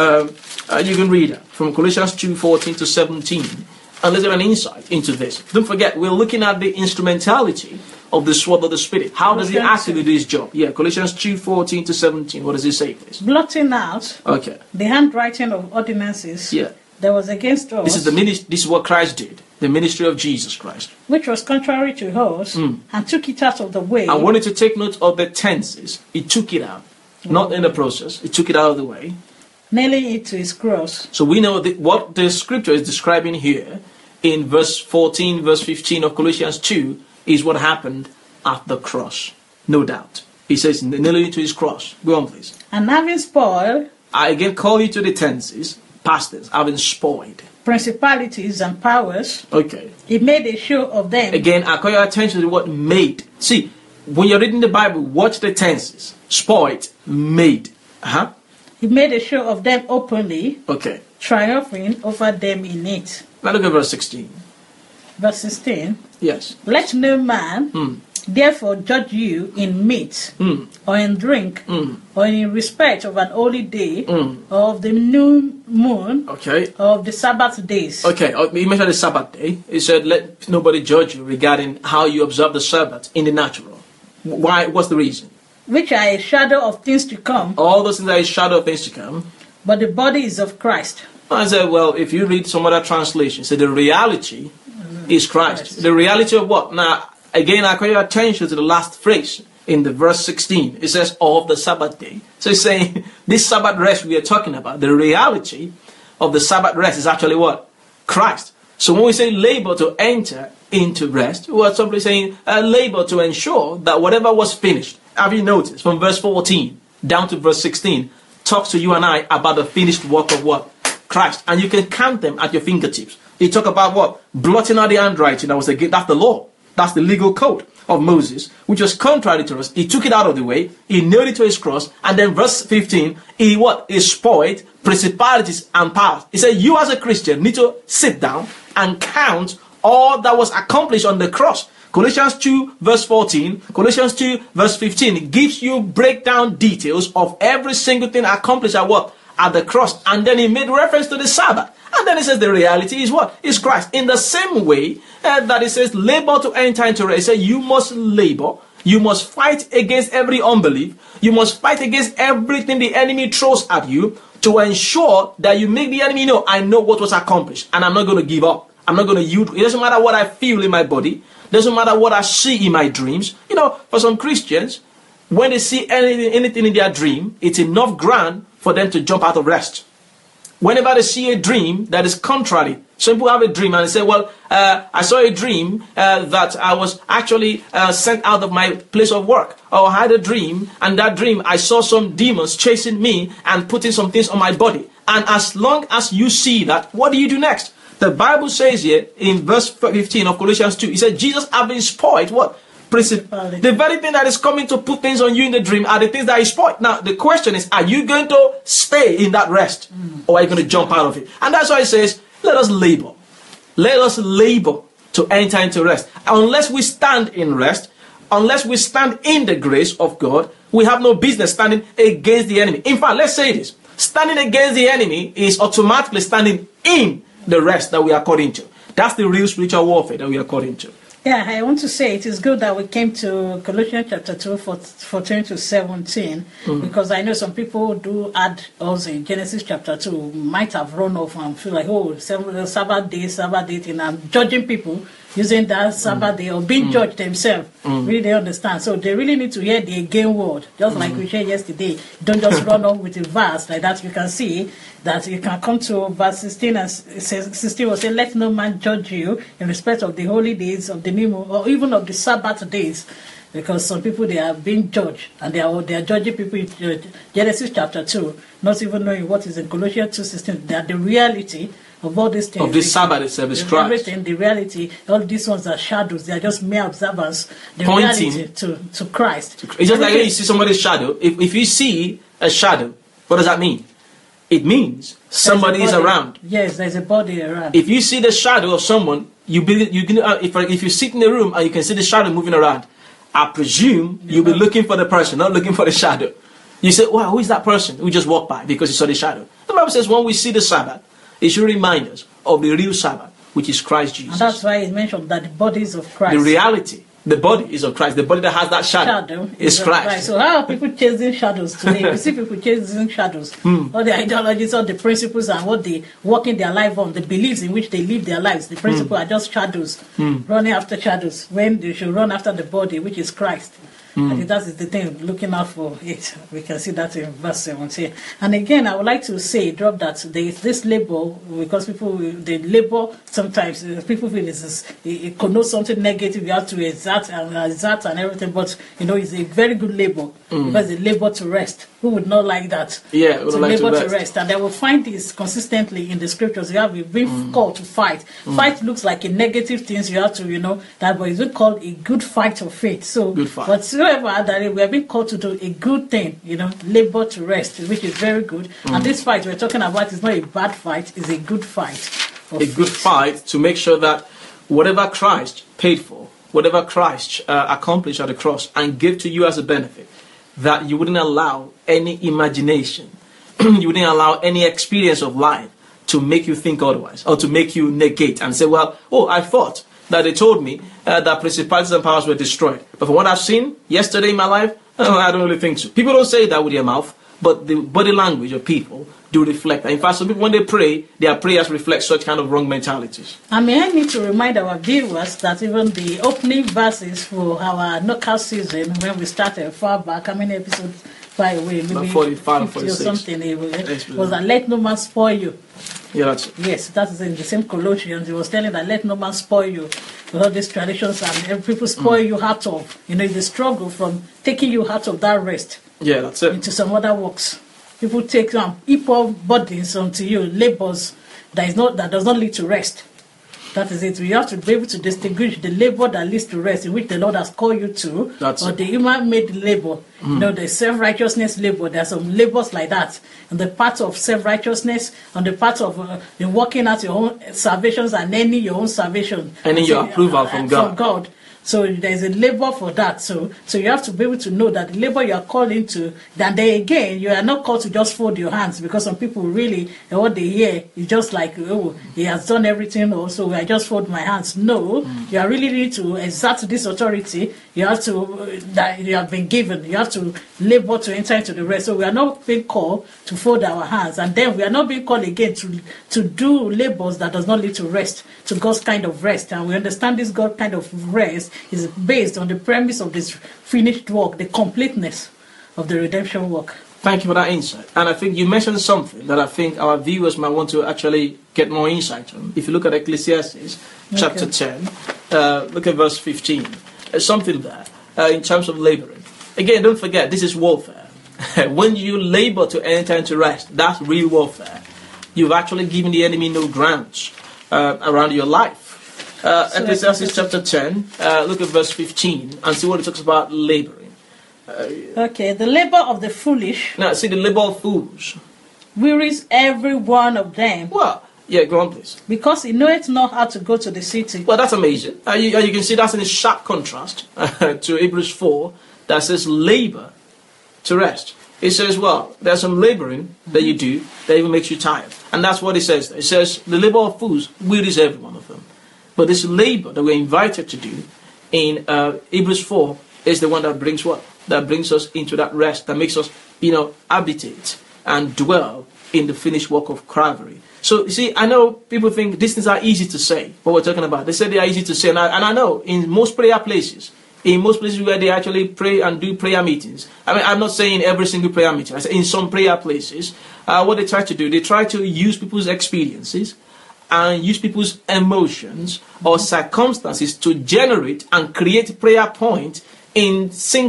Speaker 2: can read it from Colossians 2, 14 to 17. And let's have an insight into this. Don't forget, we're looking at the instrumentality of the sword of the Spirit. How does it actually do its job? Yeah, Colossians 2, 14 to 17. What does it say, please?
Speaker 1: Blotting out the handwriting of ordinances that was against us. This
Speaker 2: is what Christ did. The ministry of Jesus Christ.
Speaker 1: Which was contrary to us, and took it out of the way.
Speaker 2: I wanted to take note of the tenses. He took it out. Not in the process. He took it out of the way.
Speaker 1: Nailing it to his cross.
Speaker 2: So we know what the scripture is describing here in verse 14, verse 15 of Colossians 2 is what happened at the cross. No doubt. He says, nailing it to his cross. Go on, please.
Speaker 1: And having spoiled.
Speaker 2: I again call you to the tenses, past tense, having spoiled.
Speaker 1: Principalities and powers.
Speaker 2: Okay.
Speaker 1: He made a show of them.
Speaker 2: Again, I call your attention to the word made. See, when you're reading the Bible, watch the tenses. Spoiled, made.
Speaker 1: He made a show of them openly.
Speaker 2: Okay.
Speaker 1: Triumphing over them in it.
Speaker 2: Now look at verse 16.
Speaker 1: Verse 16.
Speaker 2: Yes.
Speaker 1: Let no man therefore judge you in meat, or in drink, or in respect of an holy day, or of the new moon, or of the Sabbath days.
Speaker 2: Okay, he mentioned the Sabbath day. He said, let nobody judge you regarding how you observe the Sabbath in the natural. Why? What's the reason?
Speaker 1: Which are a shadow of things to come.
Speaker 2: All those things are a shadow of things to come.
Speaker 1: But the body is of Christ.
Speaker 2: I said, well, if you read some other translation, so the reality is Christ. The reality of what? Now, again, I call your attention to the last phrase in the verse 16. It says, of the Sabbath day. So it's saying, this Sabbath rest we are talking about, the reality of the Sabbath rest is actually what? Christ. So when we say labor to enter into rest, we are simply saying labor to ensure that whatever was finished. Have you noticed from verse 14 down to verse 16 talks to you and I about the finished work of what? Christ. And you can count them at your fingertips. He talk about what? Blotting out the handwriting. That's the law. That's the legal code of Moses, which was contrary to us. He took it out of the way. He nailed it to his cross. And then verse 15, he spoiled principalities and powers. He said, you as a Christian need to sit down and count all that was accomplished on the cross. Colossians 2 verse 14, Colossians 2 verse 15 gives you breakdown details of every single thing accomplished at what? At the cross. And then he made reference to the Sabbath. And then he says the reality is what? Is Christ. In the same way that he says labor to enter into rest. He says you must labor. You must fight against every unbelief. You must fight against everything the enemy throws at you to ensure that you make the enemy know, I know what was accomplished, and I'm not going to give up. I'm not going to yield. It doesn't matter what I feel in my body. It doesn't matter what I see in my dreams. You know, for some Christians, when they see anything in their dream, it's enough ground for them to jump out of rest. Whenever they see a dream that is contrary, some people have a dream and they say, well, I saw a dream that I was actually sent out of my place of work. Or I had a dream, and that dream I saw some demons chasing me and putting some things on my body. And as long as you see that, what do you do next? The Bible says here in verse 15 of Colossians 2, it said, Jesus having spoiled what? Principality. The very thing that is coming to put things on you in the dream are the things that is spoiled. Now, the question is, are you going to stay in that rest? Or are you going to jump out of it? And that's why it says, let us labor. Let us labor to enter into rest. Unless we stand in rest, unless we stand in the grace of God, we have no business standing against the enemy. In fact, let's say this. Standing against the enemy is automatically standing in the rest that we are called into. That's the real spiritual warfare that we are called into.
Speaker 1: Yeah, I want to say it is good that we came to Colossians chapter 2, 14 to 17, because I know some people do add also in Genesis chapter 2, might have run off and feel like, oh, Sabbath day, and I'm judging people using that Sabbath day or being judged themselves. Really, they understand. So they really need to hear the again word, just like we shared yesterday. Don't just run off with a verse like that. You can see that you can come to verse 16 and 16 will say, let no man judge you in respect of the holy days of the new moon or even of the Sabbath days. Because some people, they are being judged, and they are judging people in Genesis chapter 2, not even knowing what is in Colossians 2:16. They are the reality of all these things.
Speaker 2: Of this Sabbath itself is Christ.
Speaker 1: Everything, the reality, all these ones are shadows. They are just mere observers. The
Speaker 2: Pointing
Speaker 1: reality to Christ.
Speaker 2: It's just like when you see somebody's shadow. If you see a shadow, what does that mean? It means somebody is around.
Speaker 1: Yes, there's a body around.
Speaker 2: If you see the shadow of someone, if you sit in a room and you can see the shadow moving around, I presume you'll be looking for the person, not looking for the shadow. You say, wow, who is that person? We just walked by because you saw the shadow. The Bible says when we see the Sabbath, it should remind us of the real Sabbath, which is Christ Jesus.
Speaker 1: And that's why it mentioned that the bodies of Christ.
Speaker 2: The reality, the body is of Christ. The body that has that shadow is Christ.
Speaker 1: So how are people chasing shadows today? We see people chasing shadows. All the ideologies, all the principles, and what they work in their life on, the beliefs in which they live their lives. The principles are just shadows, running after shadows, when they should run after the body, which is Christ. I think that is the thing, looking out for it. We can see that in verse 17. And again, I would like to say, drop that there is this label, because people, they label sometimes, people feel it connotes something negative, you have to exert and everything, but you know, it's a very good label, because it's a label to rest. Who would not like that?
Speaker 2: Yeah, would like
Speaker 1: label
Speaker 2: to rest.
Speaker 1: And they will find this consistently in the scriptures. You have been called to fight. Fight looks like a negative thing, so you have to, you know, that, but it's called a good fight of faith. So,
Speaker 2: good fight.
Speaker 1: Whatsoever that we have been called to do a good thing, you know, labor to rest, which is very good. And this fight we're talking about is not a bad fight, it's a good fight.
Speaker 2: A good fight to make sure that whatever Christ paid for, whatever Christ accomplished at the cross and gave to you as a benefit, that you wouldn't allow any imagination, you wouldn't allow any experience of life to make you think otherwise, or to make you negate and say, well, oh, I thought that they told me that principalities and powers were destroyed. But from what I've seen yesterday in my life, I don't really think so. People don't say that with their mouth, but the body language of people do reflect that. In fact, some people, when they pray, their prayers reflect such kind of wrong mentalities.
Speaker 1: And may I need to remind our viewers that even the opening verses for our knockout season, when we started far back, how many episodes far away? Maybe
Speaker 2: 45,
Speaker 1: 50 or something. It
Speaker 2: Yes,
Speaker 1: was that let no man spoil you.
Speaker 2: Yeah, that's it.
Speaker 1: Yes, that is in the same Colossians. He was telling that let no man spoil you with all these traditions, and people spoil you out of. You know, it's a struggle from taking you out of that rest.
Speaker 2: Yeah, that's it.
Speaker 1: Into some other works. People take equal burdens onto you, labors that does not lead to rest. That is it. You have to be able to distinguish the labor that leads to rest, in which the Lord has called you to, the human-made labor. You know, the self-righteousness labor. There are some labors like that. On the part of self-righteousness, on the part of working out your own salvations and earning your own salvation.
Speaker 2: Earning your approval from God.
Speaker 1: So there's a labor for that. So you have to be able to know that the labor you are called into, then there again, you are not called to just fold your hands, because some people really, what they hear is just like, oh, he has done everything, so I just fold my hands. No, you are really need to exert this authority you have to, that you have been given, you have to labor to enter into the rest. So we are not being called to fold our hands, and then we are not being called again to do labors that does not lead to rest, to God's kind of rest. And we understand this God kind of rest is based on the premise of this finished work, the completeness of the redemption work.
Speaker 2: Thank you for that insight. And I think you mentioned something that I think our viewers might want to actually get more insight on. If you look at Ecclesiastes chapter 10, look at verse 15. There's something there in terms of laboring. Again, don't forget, this is warfare. When you labor to enter into rest, that's real warfare. You've actually given the enemy no grounds around your life. Ecclesiastes chapter 10, look at verse 15 and see what it talks about laboring.
Speaker 1: Okay, the labor of the foolish.
Speaker 2: Now, see, the labor of fools
Speaker 1: wearies every one of them.
Speaker 2: Well, yeah, go on, please.
Speaker 1: Because he knoweth not how to go to the city.
Speaker 2: Well, that's amazing. You can see that's in a sharp contrast to Hebrews 4 that says labor to rest. It says, well, there's some laboring that you do that even makes you tired. And that's what it says there. It says, the labor of fools wearies every one of them. But this labor that we're invited to do in Hebrews 4 is the one that brings what? That brings us into that rest, that makes us, habitate and dwell in the finished work of Calvary. So, you see, I know people think these things are easy to say, what we're talking about. They say they are easy to say, and I know in most prayer places, in most places where they actually pray and do prayer meetings. I mean, I'm not saying every single prayer meeting. I say in some prayer places, what they try to do, they try to use people's experiences and use people's emotions or circumstances to generate and create prayer points in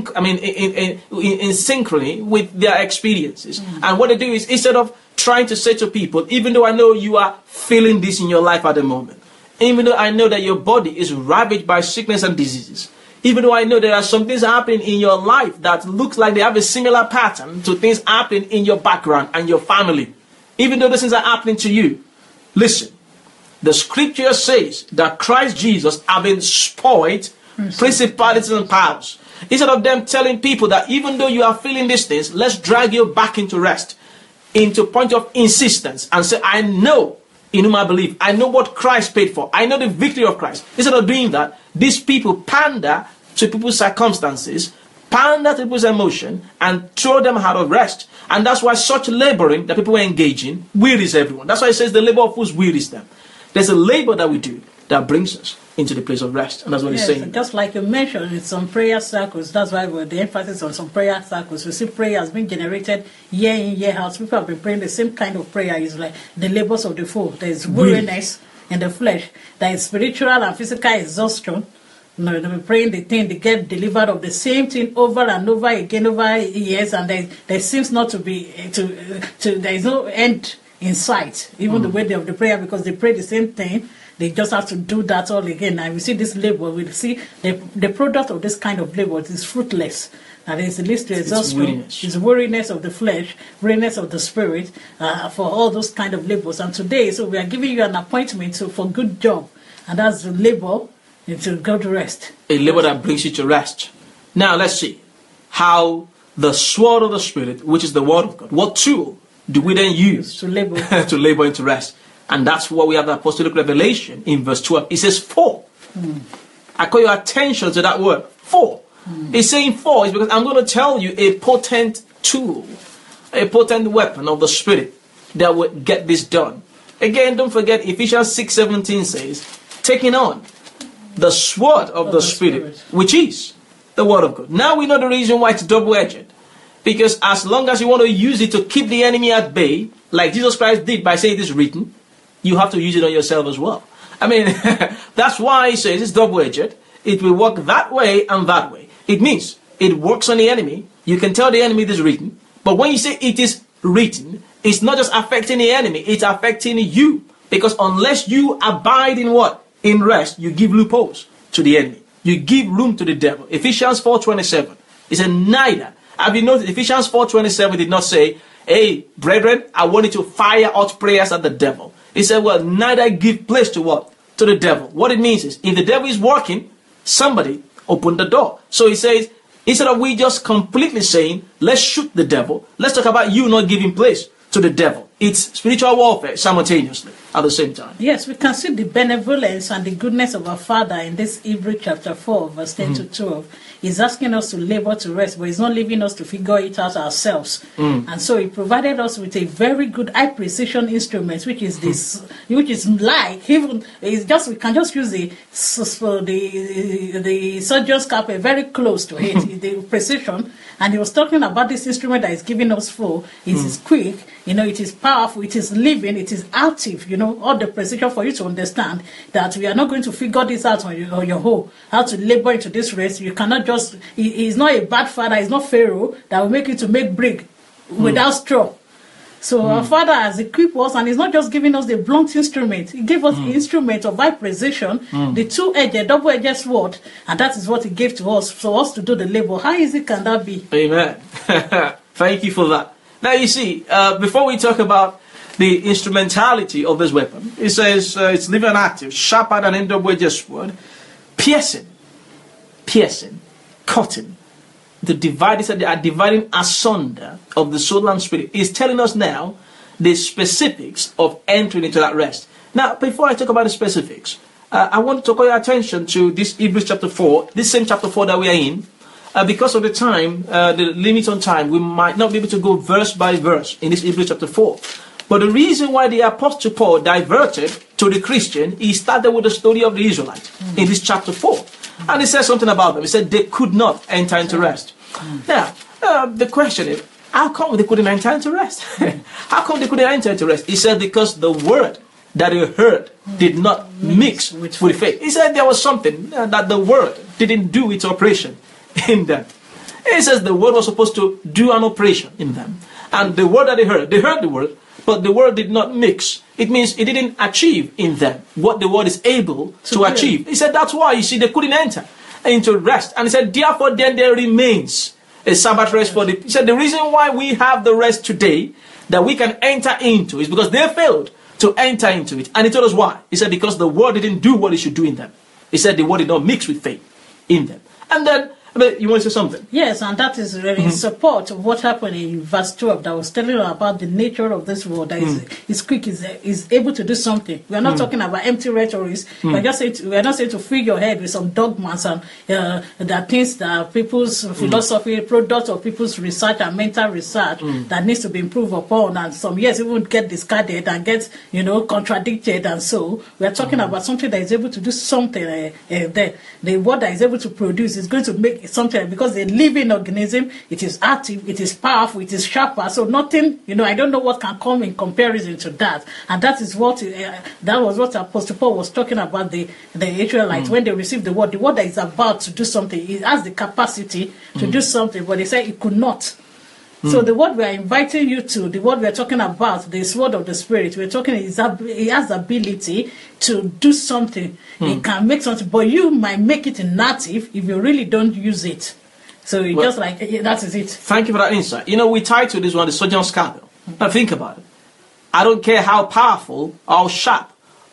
Speaker 2: synchrony with their experiences. And what they do is, instead of trying to say to people, even though I know you are feeling this in your life at the moment, even though I know that your body is ravaged by sickness and diseases, even though I know there are some things happening in your life that looks like they have a similar pattern to things happening in your background and your family, even though those things are happening to you, listen, the scripture says that Christ Jesus have been spoiled principalities and powers. Instead of them telling people that even though you are feeling these things, let's drag you back into rest, into point of insistence, and say, I know in whom I believe. I know what Christ paid for. I know the victory of Christ. Instead of doing that, these people pander to people's circumstances, pander to people's emotion, and throw them out of rest. And that's why such laboring that people are engaging wearies everyone. That's why it says the labor of fools wearies them. There's a labor that we do that brings us into the place of rest. And that's what he's saying.
Speaker 1: Just like you mentioned in some prayer circles, that's why the emphasis on some prayer circles. We see prayers being generated year in, year out. People have been praying the same kind of prayer. It's like the labors of the fool. There's weariness in the flesh. There is spiritual and physical exhaustion. They'll be praying the thing, they get delivered of the same thing over and over again over years, and there seems not to be, there is no end in sight, even the way of the prayer, because they pray the same thing. They just have to do that all again. And we see this labor, we see the product of this kind of labor is fruitless. That is, it leads to exhaustion, it's weariness of the flesh, weariness of the spirit, for all those kind of labors. And today, so we are giving you an appointment for good job, and that's the labor to go to rest.
Speaker 2: A labor that brings you to rest. Now let's see how the sword of the Spirit, which is the word of God, what tool do we then use
Speaker 1: to labor
Speaker 2: to labor into rest? And that's what we have the apostolic revelation in verse 12. It says 4. I call your attention to that word, 4. It's saying 4 is because I'm going to tell you a potent tool, a potent weapon of the Spirit that will get this done. Again, don't forget Ephesians 6:17 says, taking on the sword of the Spirit, which is the word of God. Now we know the reason why it's double-edged. Because as long as you want to use it to keep the enemy at bay, like Jesus Christ did by saying it is written, you have to use it on yourself as well. I mean, that's why he says it's double-edged. It will work that way and that way. It means it works on the enemy. You can tell the enemy it is written. But when you say it is written, it's not just affecting the enemy, it's affecting you. Because unless you abide in what? In rest, you give loopholes to the enemy. You give room to the devil. Ephesians 4:27. It said neither. Have you noticed Ephesians 4:27 did not say, hey, brethren, I want you to fire out prayers at the devil. He said, well, neither give place to what? To the devil. What it means is, if the devil is working, somebody open the door. So he says, instead of we just completely saying, let's shoot the devil, let's talk about you not giving place to the devil. It's spiritual warfare simultaneously at the same time.
Speaker 1: Yes, we can see the benevolence and the goodness of our Father in this Hebrews chapter 4, verse 10 to 12. He's asking us to labor to rest, but he's not leaving us to figure it out ourselves. And so he provided us with a very good high precision instrument, which is this, which is like, even it's just, we can just use the surgeon's scalpel very close to it, the precision. And he was talking about this instrument that he's giving us for. It is quick, it is powerful, it is living, it is active, all the precision for you to understand that we are not going to figure this out on your own, how to labor into this race. You cannot just, he's not a bad father, he's not Pharaoh that will make you to make brick without straw. So our Father has equipped us, and he's not just giving us the blunt instrument. He gave us the instrument of high precision, the two-edged, double-edged sword, and that is what he gave to us, for us to do the labor. How easy can that be?
Speaker 2: Amen. Thank you for that. Now you see, before we talk about the instrumentality of this weapon, it says it's living and active, sharper than any double-edged sword, piercing, cutting. The dividers that they are dividing asunder of the soul and spirit is telling us now the specifics of entering into that rest. Now, before I talk about the specifics, I want to call your attention to this Hebrews chapter 4, this same chapter 4 that we are in. Because of the time, the limit on time, we might not be able to go verse by verse in this Hebrews chapter 4. But the reason why the Apostle Paul diverted to the Christian, he started with the story of the Israelites in this chapter 4. And he says something about them. He said they could not enter into rest. Now, the question is, how come they couldn't enter into rest? How come they couldn't enter into rest? He said because the word that they heard did not mix with faith. He said there was something that the word didn't do its operation in them. He says the word was supposed to do an operation in them. And the word that they heard the word, but the word did not mix. It means it didn't achieve in them what the word is able to achieve. He said that's why, you see, they couldn't enter into rest. And he said, therefore then there remains a Sabbath rest for the... He said the reason why we have the rest today that we can enter into is because they failed to enter into it. And he told us why. He said because the word didn't do what it should do in them. He said the word did not mix with faith in them. And then, you want to say something?
Speaker 1: Yes, and that is really in support of what happened in verse 12 that was telling you about the nature of this world that is quick, is able to do something. We are not talking about empty rhetoric. We are not saying to fill your head with some dogmas and that things that people's philosophy, product of people's research and mental research that needs to be improved upon, and some years even get discarded and get contradicted. And so we are talking about something that is able to do something. The word that is able to produce is going to make something, because a living organism, it is active, it is powerful, it is sharper. So nothing, I don't know what can come in comparison to that. And that is what that was what Apostle Paul was talking about the Israelites when they received the word that is about to do something. It has the capacity to do something, but they said it could not. So the word we are inviting you to, the word we are talking about, the sword of the Spirit, we're talking, it has the ability to do something. It can make something, but you might make it inactive if you really don't use it. So it's just like, that is it.
Speaker 2: Thank you for that insight. We titled this one, the surgeon's scalpel. Now think about it. I don't care how powerful, how sharp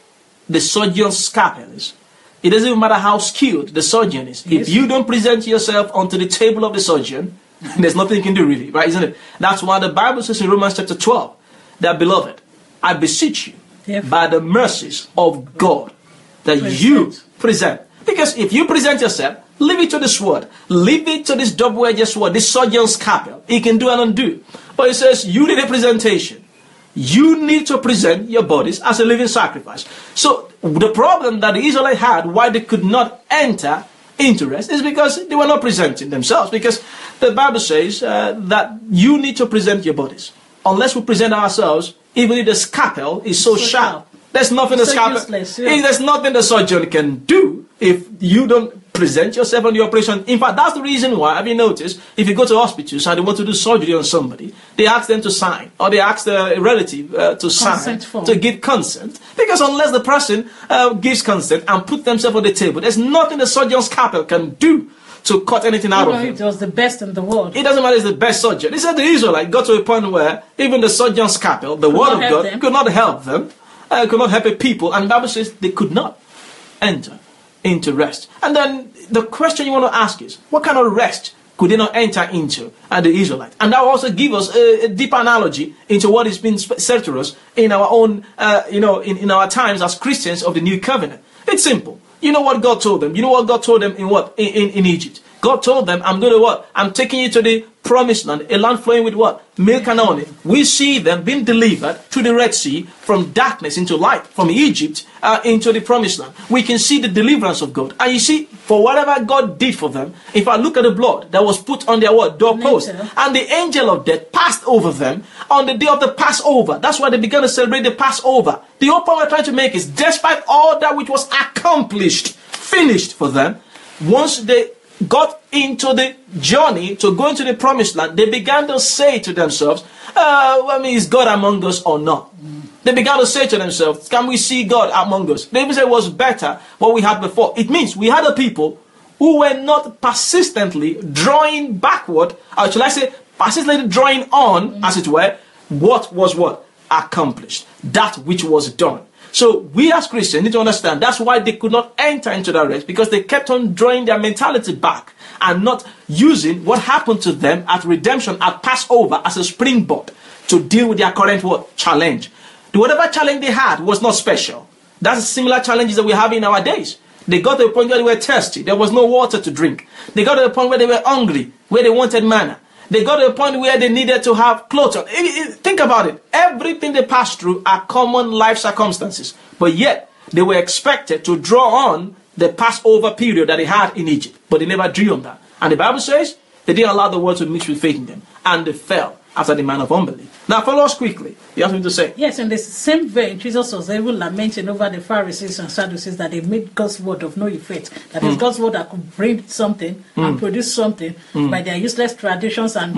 Speaker 2: the surgeon's scalpel is. It doesn't even matter how skilled the surgeon is. Yes. If you don't present yourself onto the table of the surgeon, there's nothing you can do really, right? Isn't it? That's why the Bible says in Romans chapter 12 that, beloved, I beseech you by the mercies of God that you present. Because if you present yourself, leave it to the sword. Leave it to this double-edged sword, this surgeon's scalpel. He can do and undo. But it says you need a presentation. You need to present your bodies as a living sacrifice. So the problem that the Israelites had, why they could not enter into rest, is because they were not presenting themselves. Because the Bible says that you need to present your bodies. Unless we present ourselves, even if the scalpel is so sharp, there's nothing the scalpel, there's nothing the surgeon can do if you don't present yourself on the operation. In fact, that's the reason why, have you noticed, if you go to hospitals and they want to do surgery on somebody, they ask them to sign, or they ask the relative to sign, to give consent. Because unless the person gives consent and put themselves on the table, there's nothing the surgeon's scalpel can do to cut anything out of him.
Speaker 1: It was the best in the world.
Speaker 2: It doesn't matter if it's the best surgeon. He said the Israelites got to a point where even the surgeon's scalpel, the word of God, could not help them, could not help the people, and the Bible says they could not enter into rest. And then the question you want to ask is, what kind of rest could they not enter into at the Israelites? And that will also give us a deep analogy into what is being said to us in our own, in our times as Christians of the New Covenant. It's simple. You know what God told them? You know what God told them in Egypt? God told them, I'm going to what? I'm taking you to the promised land, a land flowing with what? Milk and honey. We see them being delivered through the Red Sea from darkness into light, from Egypt into the promised land. We can see the deliverance of God. And you see, for whatever God did for them, if I look at the blood that was put on their what? Doorpost, and the angel of death passed over them on the day of the Passover. That's why they began to celebrate the Passover. The whole point we're trying to make is, despite all that which was accomplished, finished for them, once they got into the journey to go into the promised land, they began to say to themselves, is God among us or not? They began to say to themselves, can we see God among us? They even said it was better what we had before. It means we had a people who were not persistently drawing backward, or shall I say, persistently drawing on, as it were, what was what? Accomplished. That which was done. So we as Christians need to understand that's why they could not enter into that rest, because they kept on drawing their mentality back and not using what happened to them at redemption, at Passover, as a springboard to deal with their current what? Challenge. Whatever challenge they had was not special. That's similar challenges that we have in our days. They got to a point where they were thirsty. There was no water to drink. They got to a point where they were hungry, where they wanted manna. They got to a point where they needed to have clothes. Think about it. Everything they passed through are common life circumstances. But yet, they were expected to draw on the Passover period that they had in Egypt. But they never drew on that. And the Bible says they didn't allow the word to mix with faith in them. And they fell after the manner of unbelief. Now, follow us quickly. You have something to say?
Speaker 1: Yes, in the same vein, Jesus was even lamenting over the Pharisees and Sadducees that they made God's word of no effect. That is God's word that could bring something and produce something by their useless traditions and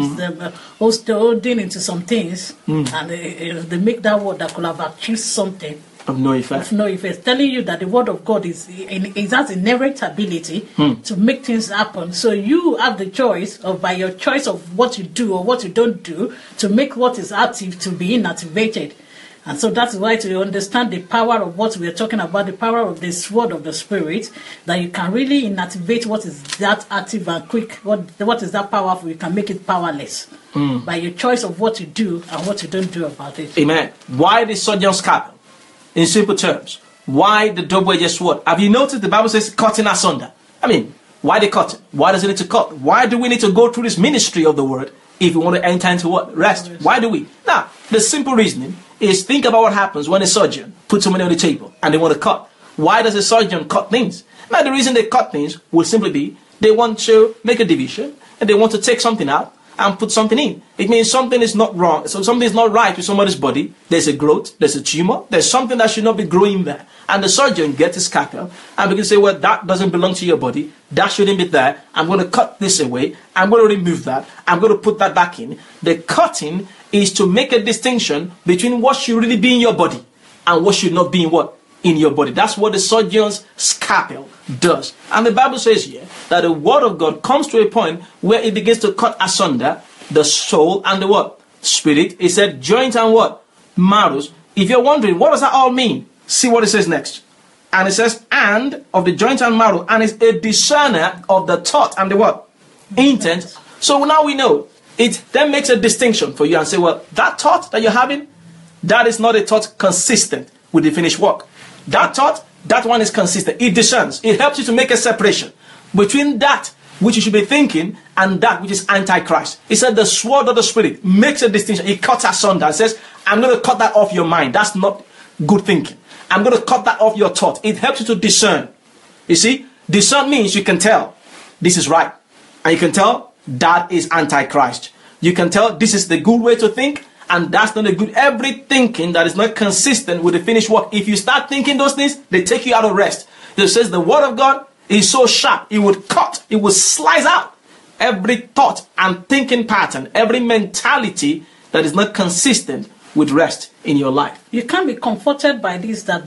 Speaker 1: holding into some things. And they make that word that could have achieved something
Speaker 2: of no effect.
Speaker 1: Of no effect. Telling you that the word of God it has inherent ability to make things happen. So you have the choice of, by your choice of what you do or what you don't do, to make what is active to be inactivated. And so that's why, to understand the power of what we are talking about, the power of the sword of the Spirit, that you can really inactivate what is that active and quick, what is that powerful, you can make it powerless by your choice of what you do and what you don't do about it.
Speaker 2: Amen. Why the surgeon's scalpel? In simple terms, why the double-edged sword? Have you noticed the Bible says cutting asunder? I mean, why the cutting? Why does it need to cut? Why do we need to go through this ministry of the word if we want to enter into what? Rest. Why do we? Now, the simple reasoning is, think about what happens when a surgeon puts somebody on the table and they want to cut. Why does a surgeon cut things? Now, the reason they cut things will simply be they want to make a division and they want to take something out and put something in. It means something is not wrong. So something is not right with somebody's body. There's a growth, there's a tumor, there's something that should not be growing there. And the surgeon gets his scalpel and begins to say, well, that doesn't belong to your body. That shouldn't be there. I'm going to cut this away. I'm going to remove that. I'm going to put that back in. The cutting is to make a distinction between what should really be in your body and what should not be in what? In your body. That's what the surgeon's scalpel does. And the Bible says here that the word of God comes to a point where it begins to cut asunder the soul and the what? Spirit. It said joint and what? Marrows. If you're wondering, what does that all mean? See what it says next. And it says, and of the joint and marrow, and is a discerner of the thought and the what? Intent. So now we know. It then makes a distinction for you and say, well, that thought that you're having, that is not a thought consistent with the finished work. That thought, that one is consistent. It discerns. It helps you to make a separation between that which you should be thinking and that which is antichrist. It said the sword of the Spirit makes a distinction. It cuts asunder. It says, I'm going to cut that off your mind. That's not good thinking. I'm going to cut that off your thought. It helps you to discern. You see, discern means you can tell this is right. And you can tell that is antichrist. You can tell this is the good way to think. And that's not a good. Every thinking that is not consistent with the finished work, if you start thinking those things, they take you out of rest. It says the word of God is so sharp, it would cut, it would slice out every thought and thinking pattern, every mentality that is not consistent with rest in your life.
Speaker 1: You can be comforted by this, that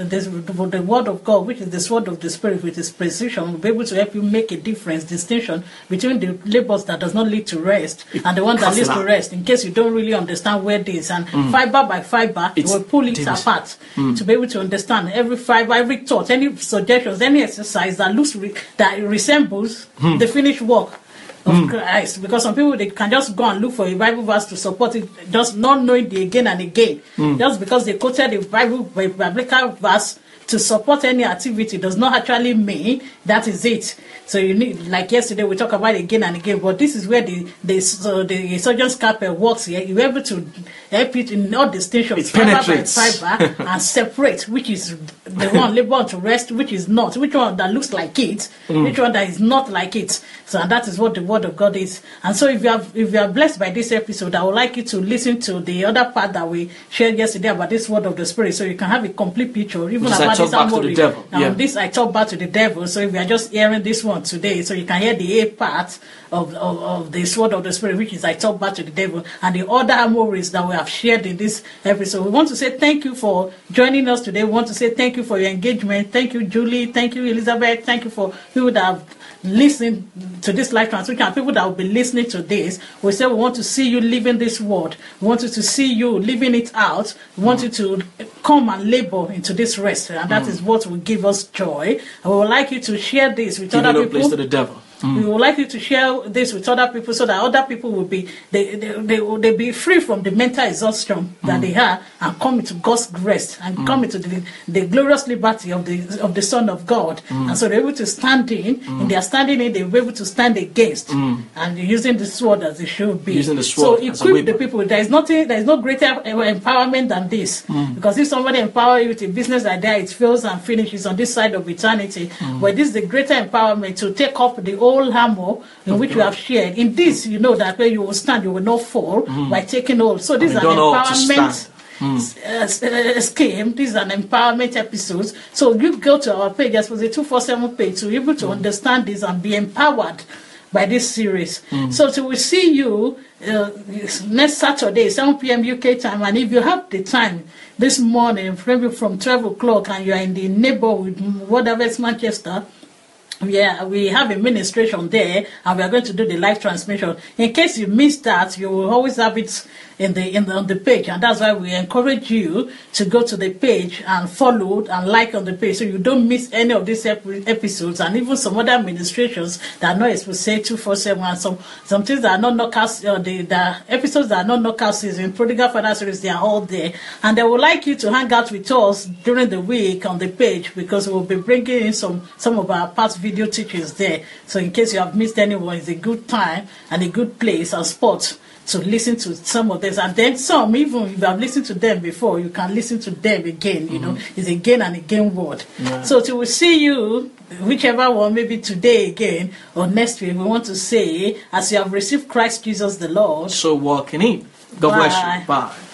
Speaker 1: the word of God, which is the sword of the Spirit with its precision, will be able to help you make a difference, distinction between the labors that does not lead to rest and the one that leads to rest, in case you don't really understand where this, and fiber by fiber, you will pull it apart to be able to understand every fiber, every thought, any suggestions, any exercise that looks that resembles the finished work of Christ. Because some people, they can just go and look for a Bible verse to support it, just not knowing the again and again, just because they quoted a biblical verse to support any activity does not actually mean that is it. So you need, like yesterday, we talk about it again and again, but this is where the surgeon's scalpel works here. You're able to help it in all distinctions, fiber by fiber, and separate which is the one labeled to rest, which is not, which one that looks like it, which one that is not like it. So and that is what the word of God is. And so if you are blessed by this episode, I would like you to listen to the other part that we shared yesterday about this word of the Spirit, so you can have a complete picture, even about this Amori. Now this I talk back to the devil. So if you are just hearing this one today, so you can hear the A part of the sword of the Spirit, which is I talk back to the devil, and the other Amoris that we have shared in this episode. We want to say thank you for joining us today. We want to say thank you for your engagement. Thank you, Julie. Thank you, Elizabeth. Thank you for people that have listened to this live transmission and people that will be listening to this. We say we want to see you living this word. We want you to see you living it out. We want you to come and labor into this rest, and that is what will give us joy. And we would like you to share this with other people.
Speaker 2: Place to the devil.
Speaker 1: We would like you to share this with other people, so that other people will be they be free from the mental exhaustion that they have, and come into God's rest, and come into the glorious liberty of the Son of God. And so they're able to stand in their standing in, they'll be able to stand against, and using the sword as it should be.
Speaker 2: Using the sword
Speaker 1: so equip the people. There is no greater empowerment than this. Because if somebody empower you with a business idea, it fails and finishes on this side of eternity. But this is the greater empowerment to take up the whole hammer in which you have shared. In this, you know that where you will stand, you will not fall by taking hold. So this is an empowerment scheme. This is an empowerment episode. So you go to our page, as was the 247 page, to be able to understand this and be empowered by this series. So we see you next Saturday, 7 p.m. UK time. And if you have the time this morning, maybe from 12 o'clock, and you are in the neighborhood, whatever it's Manchester, yeah, we have a ministration there, and we are going to do the live transmission. In case you missed that, you will always have it on the page, and that's why we encourage you to go to the page and follow and like on the page, so you don't miss any of these episodes, and even some other administrations that are not Exposé 247, and some things that are not knockout, the episodes that are not knockout season, Prodigal Father series, they are all there, and they would like you to hang out with us during the week on the page, because we'll be bringing in some of our past video teachings there. So in case you have missed anyone, it's a good time and a good place and spot to listen to some of this, and then some, even if you have listened to them before, you can listen to them again. You know, it's again and again word. So till we see you, whichever one, maybe today again or next week, we want to say, as you have received Christ Jesus the Lord,
Speaker 2: so walk in Him. God bless you. Bye.